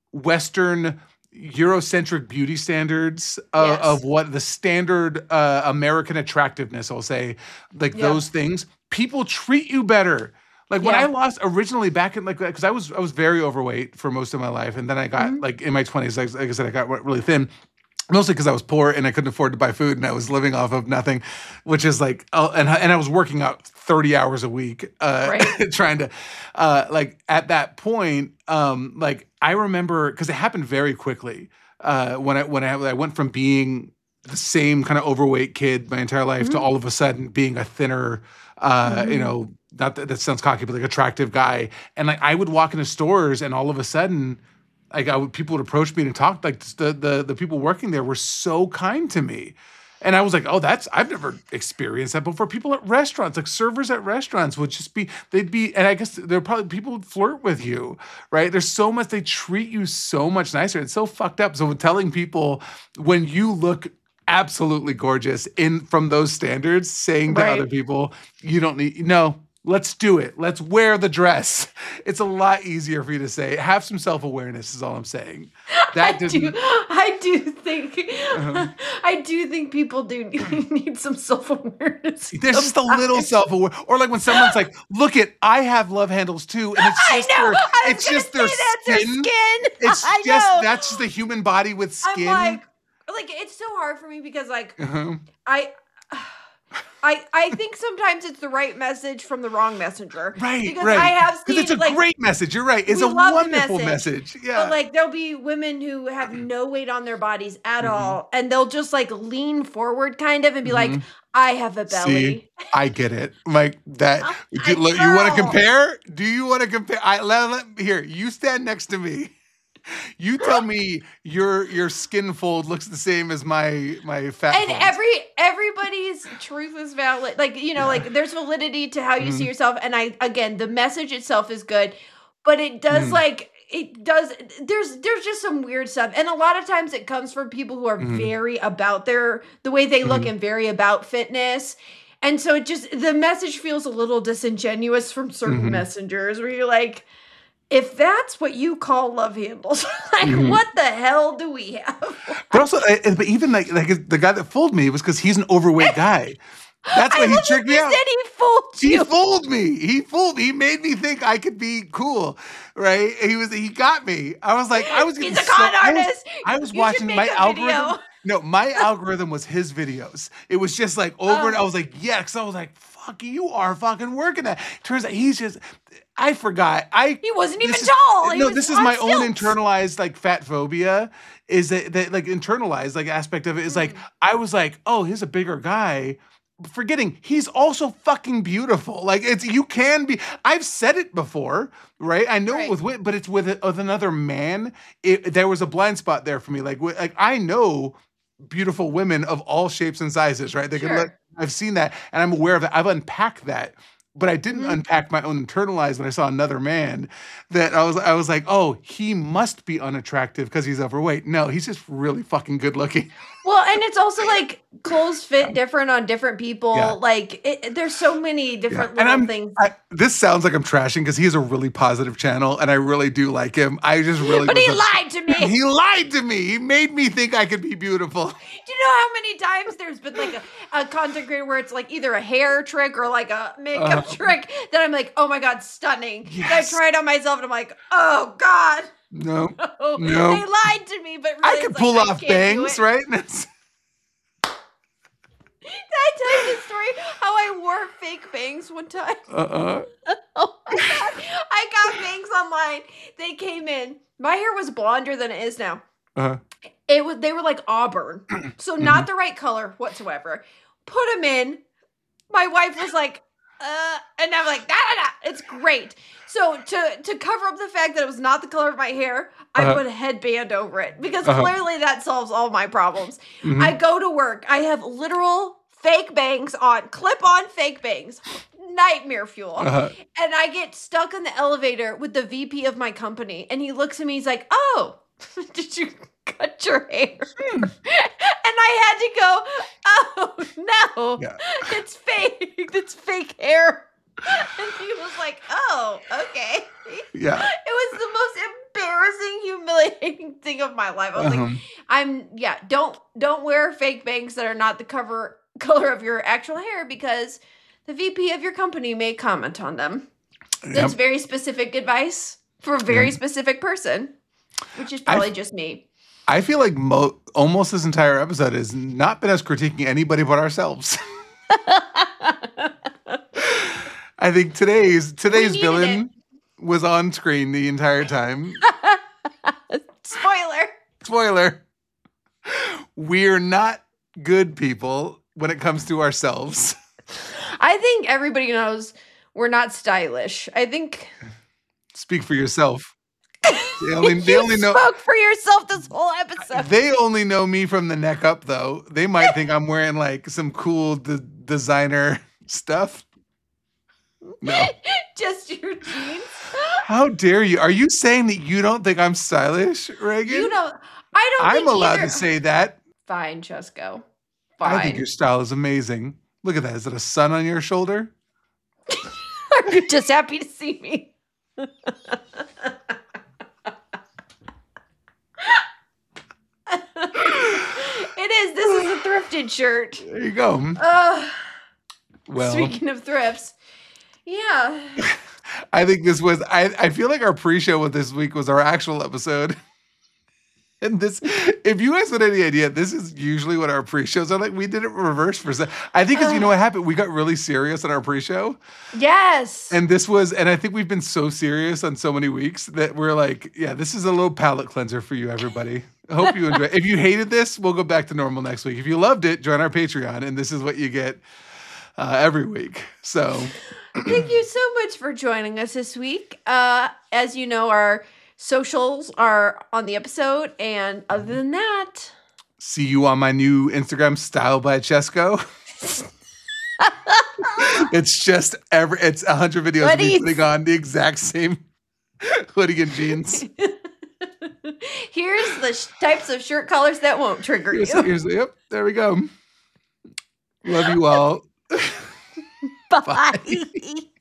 [SPEAKER 2] Western Eurocentric beauty standards of,
[SPEAKER 1] Yes.
[SPEAKER 2] of what the standard uh, American attractiveness, I'll say, like
[SPEAKER 1] Yeah.
[SPEAKER 2] those things, people treat you better. Like when
[SPEAKER 1] Yeah.
[SPEAKER 2] I lost originally back in like because I was I was very overweight for most of my life, and then I got
[SPEAKER 1] Mhm.
[SPEAKER 2] like in my twenties, like, like I said, I got really thin. Mostly because I was poor and I couldn't afford to buy food and I was living off of nothing, which is like, oh, and and I was working out thirty hours a week, uh,
[SPEAKER 1] Right.
[SPEAKER 2] trying to, uh, like at that point, um, like I remember because it happened very quickly. Uh, when I when I, I went from being the same kind of overweight kid my entire life to
[SPEAKER 1] Mhm.
[SPEAKER 2] all of a sudden being a thinner, uh, you
[SPEAKER 1] Mhm.
[SPEAKER 2] know, not that that sounds cocky, but like attractive guy, and like I would walk into stores and all of a sudden. Like I would, people would approach me and talk. Like the the the people working there were so kind to me, and I was like, "Oh, that's I've never experienced that before." People at restaurants, like servers at restaurants, would just be they'd be, and I guess there probably people would flirt with you, right? There's so much they treat you so much nicer. It's so fucked up. So telling people when you look absolutely gorgeous in from those standards, saying to
[SPEAKER 1] Right.
[SPEAKER 2] other people, "You don't need no." Let's do it. Let's wear the dress. It's a lot easier for you to say. Have some self-awareness is all I'm saying. That
[SPEAKER 1] I
[SPEAKER 2] didn't.
[SPEAKER 1] do. I do think.
[SPEAKER 2] Uh-huh.
[SPEAKER 1] I do think people do need some self awareness.
[SPEAKER 2] There's just a little self-aware, or like when someone's like, "Look at, I have love handles too," and it's
[SPEAKER 1] I
[SPEAKER 2] just
[SPEAKER 1] know.
[SPEAKER 2] their,
[SPEAKER 1] I was
[SPEAKER 2] it's
[SPEAKER 1] gonna
[SPEAKER 2] just their
[SPEAKER 1] say that's their
[SPEAKER 2] skin.
[SPEAKER 1] skin.
[SPEAKER 2] It's
[SPEAKER 1] I
[SPEAKER 2] just
[SPEAKER 1] know.
[SPEAKER 2] that's just the human body with skin.
[SPEAKER 1] I'm like, like it's so hard for me because like
[SPEAKER 2] uh-huh.
[SPEAKER 1] I. I, I think sometimes it's the right message from the wrong messenger.
[SPEAKER 2] Right,
[SPEAKER 1] Because
[SPEAKER 2] right.
[SPEAKER 1] I have seen
[SPEAKER 2] it's a
[SPEAKER 1] like
[SPEAKER 2] great message. You're right. It's
[SPEAKER 1] we
[SPEAKER 2] a
[SPEAKER 1] love the
[SPEAKER 2] wonderful
[SPEAKER 1] message,
[SPEAKER 2] message. Yeah.
[SPEAKER 1] But like there'll be women who have no weight on their bodies at
[SPEAKER 2] Mhm.
[SPEAKER 1] all, and they'll just like lean forward kind of and be like,
[SPEAKER 2] Mhm.
[SPEAKER 1] I have a belly.
[SPEAKER 2] See, I get it. Like that.
[SPEAKER 1] Oh,
[SPEAKER 2] do,
[SPEAKER 1] my
[SPEAKER 2] look, you want to
[SPEAKER 1] girl.
[SPEAKER 2] compare? Do you want to compare? I let, let here. You stand next to me. You tell me your your skin fold looks the same as my my fat.
[SPEAKER 1] And
[SPEAKER 2] folds.
[SPEAKER 1] every everybody's truth is valid. Like, you know,
[SPEAKER 2] Yeah.
[SPEAKER 1] like there's validity to how you see
[SPEAKER 2] Mhm.
[SPEAKER 1] yourself. And I again, the message itself is good, but it does
[SPEAKER 2] Mhm.
[SPEAKER 1] like it does there's there's just some weird stuff. And a lot of times it comes from people who are
[SPEAKER 2] Mhm.
[SPEAKER 1] very about their the way they look
[SPEAKER 2] Mhm.
[SPEAKER 1] and very about fitness. And so it just the message feels a little disingenuous from certain
[SPEAKER 2] Mhm.
[SPEAKER 1] messengers where you're like, if that's what you call love handles, like
[SPEAKER 2] Mhm.
[SPEAKER 1] what the hell do we have?
[SPEAKER 2] But also, I- but even like like the guy that fooled me was because he's an overweight guy. That's why
[SPEAKER 1] I
[SPEAKER 2] he
[SPEAKER 1] love
[SPEAKER 2] tricked
[SPEAKER 1] that
[SPEAKER 2] me
[SPEAKER 1] you
[SPEAKER 2] out.
[SPEAKER 1] said he fooled
[SPEAKER 2] He
[SPEAKER 1] you.
[SPEAKER 2] fooled me. He fooled me. He made me think I could be cool, right? He was. He got me. I was like, I was.
[SPEAKER 1] He's
[SPEAKER 2] getting
[SPEAKER 1] a con
[SPEAKER 2] so, I was,
[SPEAKER 1] artist.
[SPEAKER 2] I was
[SPEAKER 1] You should
[SPEAKER 2] watching
[SPEAKER 1] make
[SPEAKER 2] my
[SPEAKER 1] a
[SPEAKER 2] algorithm.
[SPEAKER 1] video.
[SPEAKER 2] No, my algorithm was his videos. It was just like over and I was like, yeah, because I was like, fuck, you are fucking working that. Turns out he's just. I forgot. I
[SPEAKER 1] He wasn't even
[SPEAKER 2] this is-
[SPEAKER 1] tall. He
[SPEAKER 2] no,
[SPEAKER 1] was
[SPEAKER 2] this is
[SPEAKER 1] on
[SPEAKER 2] my own
[SPEAKER 1] stilts.
[SPEAKER 2] internalized like fat phobia. Is that that like internalized like aspect of it is
[SPEAKER 1] Mm.
[SPEAKER 2] like I was like, oh, he's a bigger guy. Forgetting he's also fucking beautiful. Like it's you can be. I've said it before, right? I know
[SPEAKER 1] Right.
[SPEAKER 2] it with Whit, but it's with, with another man. It, there was a blind spot there for me. Like wh- like I know beautiful women of all shapes and sizes, right? They can
[SPEAKER 1] Sure.
[SPEAKER 2] look. I've seen that, and I'm aware of that. I've unpacked that, but I didn't
[SPEAKER 1] Mhm.
[SPEAKER 2] unpack my own internalized when I saw another man. That I was I was like, oh, he must be unattractive because he's overweight. No, he's just really fucking good looking.
[SPEAKER 1] Well, and it's also like clothes fit different on different people.
[SPEAKER 2] Yeah.
[SPEAKER 1] Like it, there's so many different
[SPEAKER 2] And
[SPEAKER 1] little
[SPEAKER 2] I'm,
[SPEAKER 1] things.
[SPEAKER 2] I, this sounds like I'm trashing because he has a really positive channel, and I really do like him. I just really,
[SPEAKER 1] But
[SPEAKER 2] was
[SPEAKER 1] he
[SPEAKER 2] a-
[SPEAKER 1] lied to me.
[SPEAKER 2] He lied to me. He made me think I could be beautiful.
[SPEAKER 1] Do you know how many times there's been like a, a content creator where it's like either a hair trick or like a makeup
[SPEAKER 2] Uh,
[SPEAKER 1] trick that I'm like, oh my god, stunning.
[SPEAKER 2] Yes.
[SPEAKER 1] And I try it on myself and I'm like, oh god,
[SPEAKER 2] No,
[SPEAKER 1] oh,
[SPEAKER 2] No.
[SPEAKER 1] they lied to me. But really,
[SPEAKER 2] I
[SPEAKER 1] it's
[SPEAKER 2] could
[SPEAKER 1] like,
[SPEAKER 2] pull
[SPEAKER 1] I
[SPEAKER 2] off
[SPEAKER 1] can't do
[SPEAKER 2] bangs,
[SPEAKER 1] it.
[SPEAKER 2] right? And it's-
[SPEAKER 1] Did I tell you the story how I wore fake bangs one time?
[SPEAKER 2] uh-uh.
[SPEAKER 1] Oh my god, I got bangs online. They came in. My hair was blonder than it is now.
[SPEAKER 2] Uh-huh.
[SPEAKER 1] It was they were like auburn, so not the right color whatsoever. Put them in. My wife was like, uh, and I'm like, da da da. It's great. So to to cover up the fact that it was not the color of my hair, I
[SPEAKER 2] Uh-huh.
[SPEAKER 1] put a headband over it because
[SPEAKER 2] Uh-huh.
[SPEAKER 1] clearly that solves all my problems.
[SPEAKER 2] Mhm.
[SPEAKER 1] I go to work. I have literal fake bangs on, clip-on fake bangs. Nightmare fuel.
[SPEAKER 2] Uh-huh.
[SPEAKER 1] And I get stuck in the elevator with the V P of my company, and he looks at me. He's like, "Oh, did you cut your hair?"
[SPEAKER 2] Hmm.
[SPEAKER 1] And I had to go, "Oh no,
[SPEAKER 2] Yeah.
[SPEAKER 1] it's fake. It's fake hair." And he was like, "Oh, okay."
[SPEAKER 2] Yeah.
[SPEAKER 1] It was the most embarrassing, humiliating thing of my life. I was like,
[SPEAKER 2] Uh-huh.
[SPEAKER 1] "I'm yeah. Don't don't wear fake bangs that are not the cover color of your actual hair because." The V P of your company may comment on them. That's
[SPEAKER 2] Yep.
[SPEAKER 1] very specific advice for a very
[SPEAKER 2] Yep.
[SPEAKER 1] specific person, which is probably
[SPEAKER 2] I-
[SPEAKER 1] just me.
[SPEAKER 2] I feel like mo- almost this entire episode has not been us critiquing anybody but ourselves. I think today's today's
[SPEAKER 1] needed
[SPEAKER 2] villain was on screen the entire time.
[SPEAKER 1] Spoiler.
[SPEAKER 2] Spoiler. We're not good people when it comes to ourselves.
[SPEAKER 1] I think everybody knows we're not stylish. I think
[SPEAKER 2] Speak for yourself. They only, they
[SPEAKER 1] you
[SPEAKER 2] only know
[SPEAKER 1] spoke for yourself this whole episode.
[SPEAKER 2] they only know me from the neck up though. They might think I'm wearing like some cool de- designer stuff. No.
[SPEAKER 1] Just your jeans.
[SPEAKER 2] How dare you? Are you saying that you don't think I'm stylish, Reagan?
[SPEAKER 1] You know, I don't.
[SPEAKER 2] I'm
[SPEAKER 1] think
[SPEAKER 2] allowed
[SPEAKER 1] either.
[SPEAKER 2] to say that.
[SPEAKER 1] Fine, Chesco. Fine.
[SPEAKER 2] I think your style is amazing. Look at that. Is it a sun on your shoulder?
[SPEAKER 1] Are you just happy to see me? It is. This is a thrifted shirt.
[SPEAKER 2] There you go.
[SPEAKER 1] Uh,
[SPEAKER 2] Well,
[SPEAKER 1] speaking of thrifts, yeah.
[SPEAKER 2] I think this was, I, I feel like our pre-show with this week was our actual episode. And this, if you guys had any idea, this is usually what our pre-shows are like. We did it reverse for a second. I think because you know what happened? We got really serious on our pre-show.
[SPEAKER 1] Yes.
[SPEAKER 2] And this was, and I think we've been so serious on so many weeks that we're like, yeah, this is a little palate cleanser for you, everybody. I hope you enjoy it. If you hated this, we'll go back to normal next week. If you loved it, join our Patreon, and this is what you get uh, every week. So
[SPEAKER 1] Thank you so much for joining us this week. Uh, as you know, our socials are on the episode. And other than that,
[SPEAKER 2] see you on my new Instagram, Style by Chesco. It's just every, it's a hundred videos of me
[SPEAKER 1] Hoodies.
[SPEAKER 2] putting on the exact same hoodie and jeans.
[SPEAKER 1] here's the sh- types of shirt colors that won't trigger you.
[SPEAKER 2] Here's, here's, yep, there we go. Love you all.
[SPEAKER 1] Bye.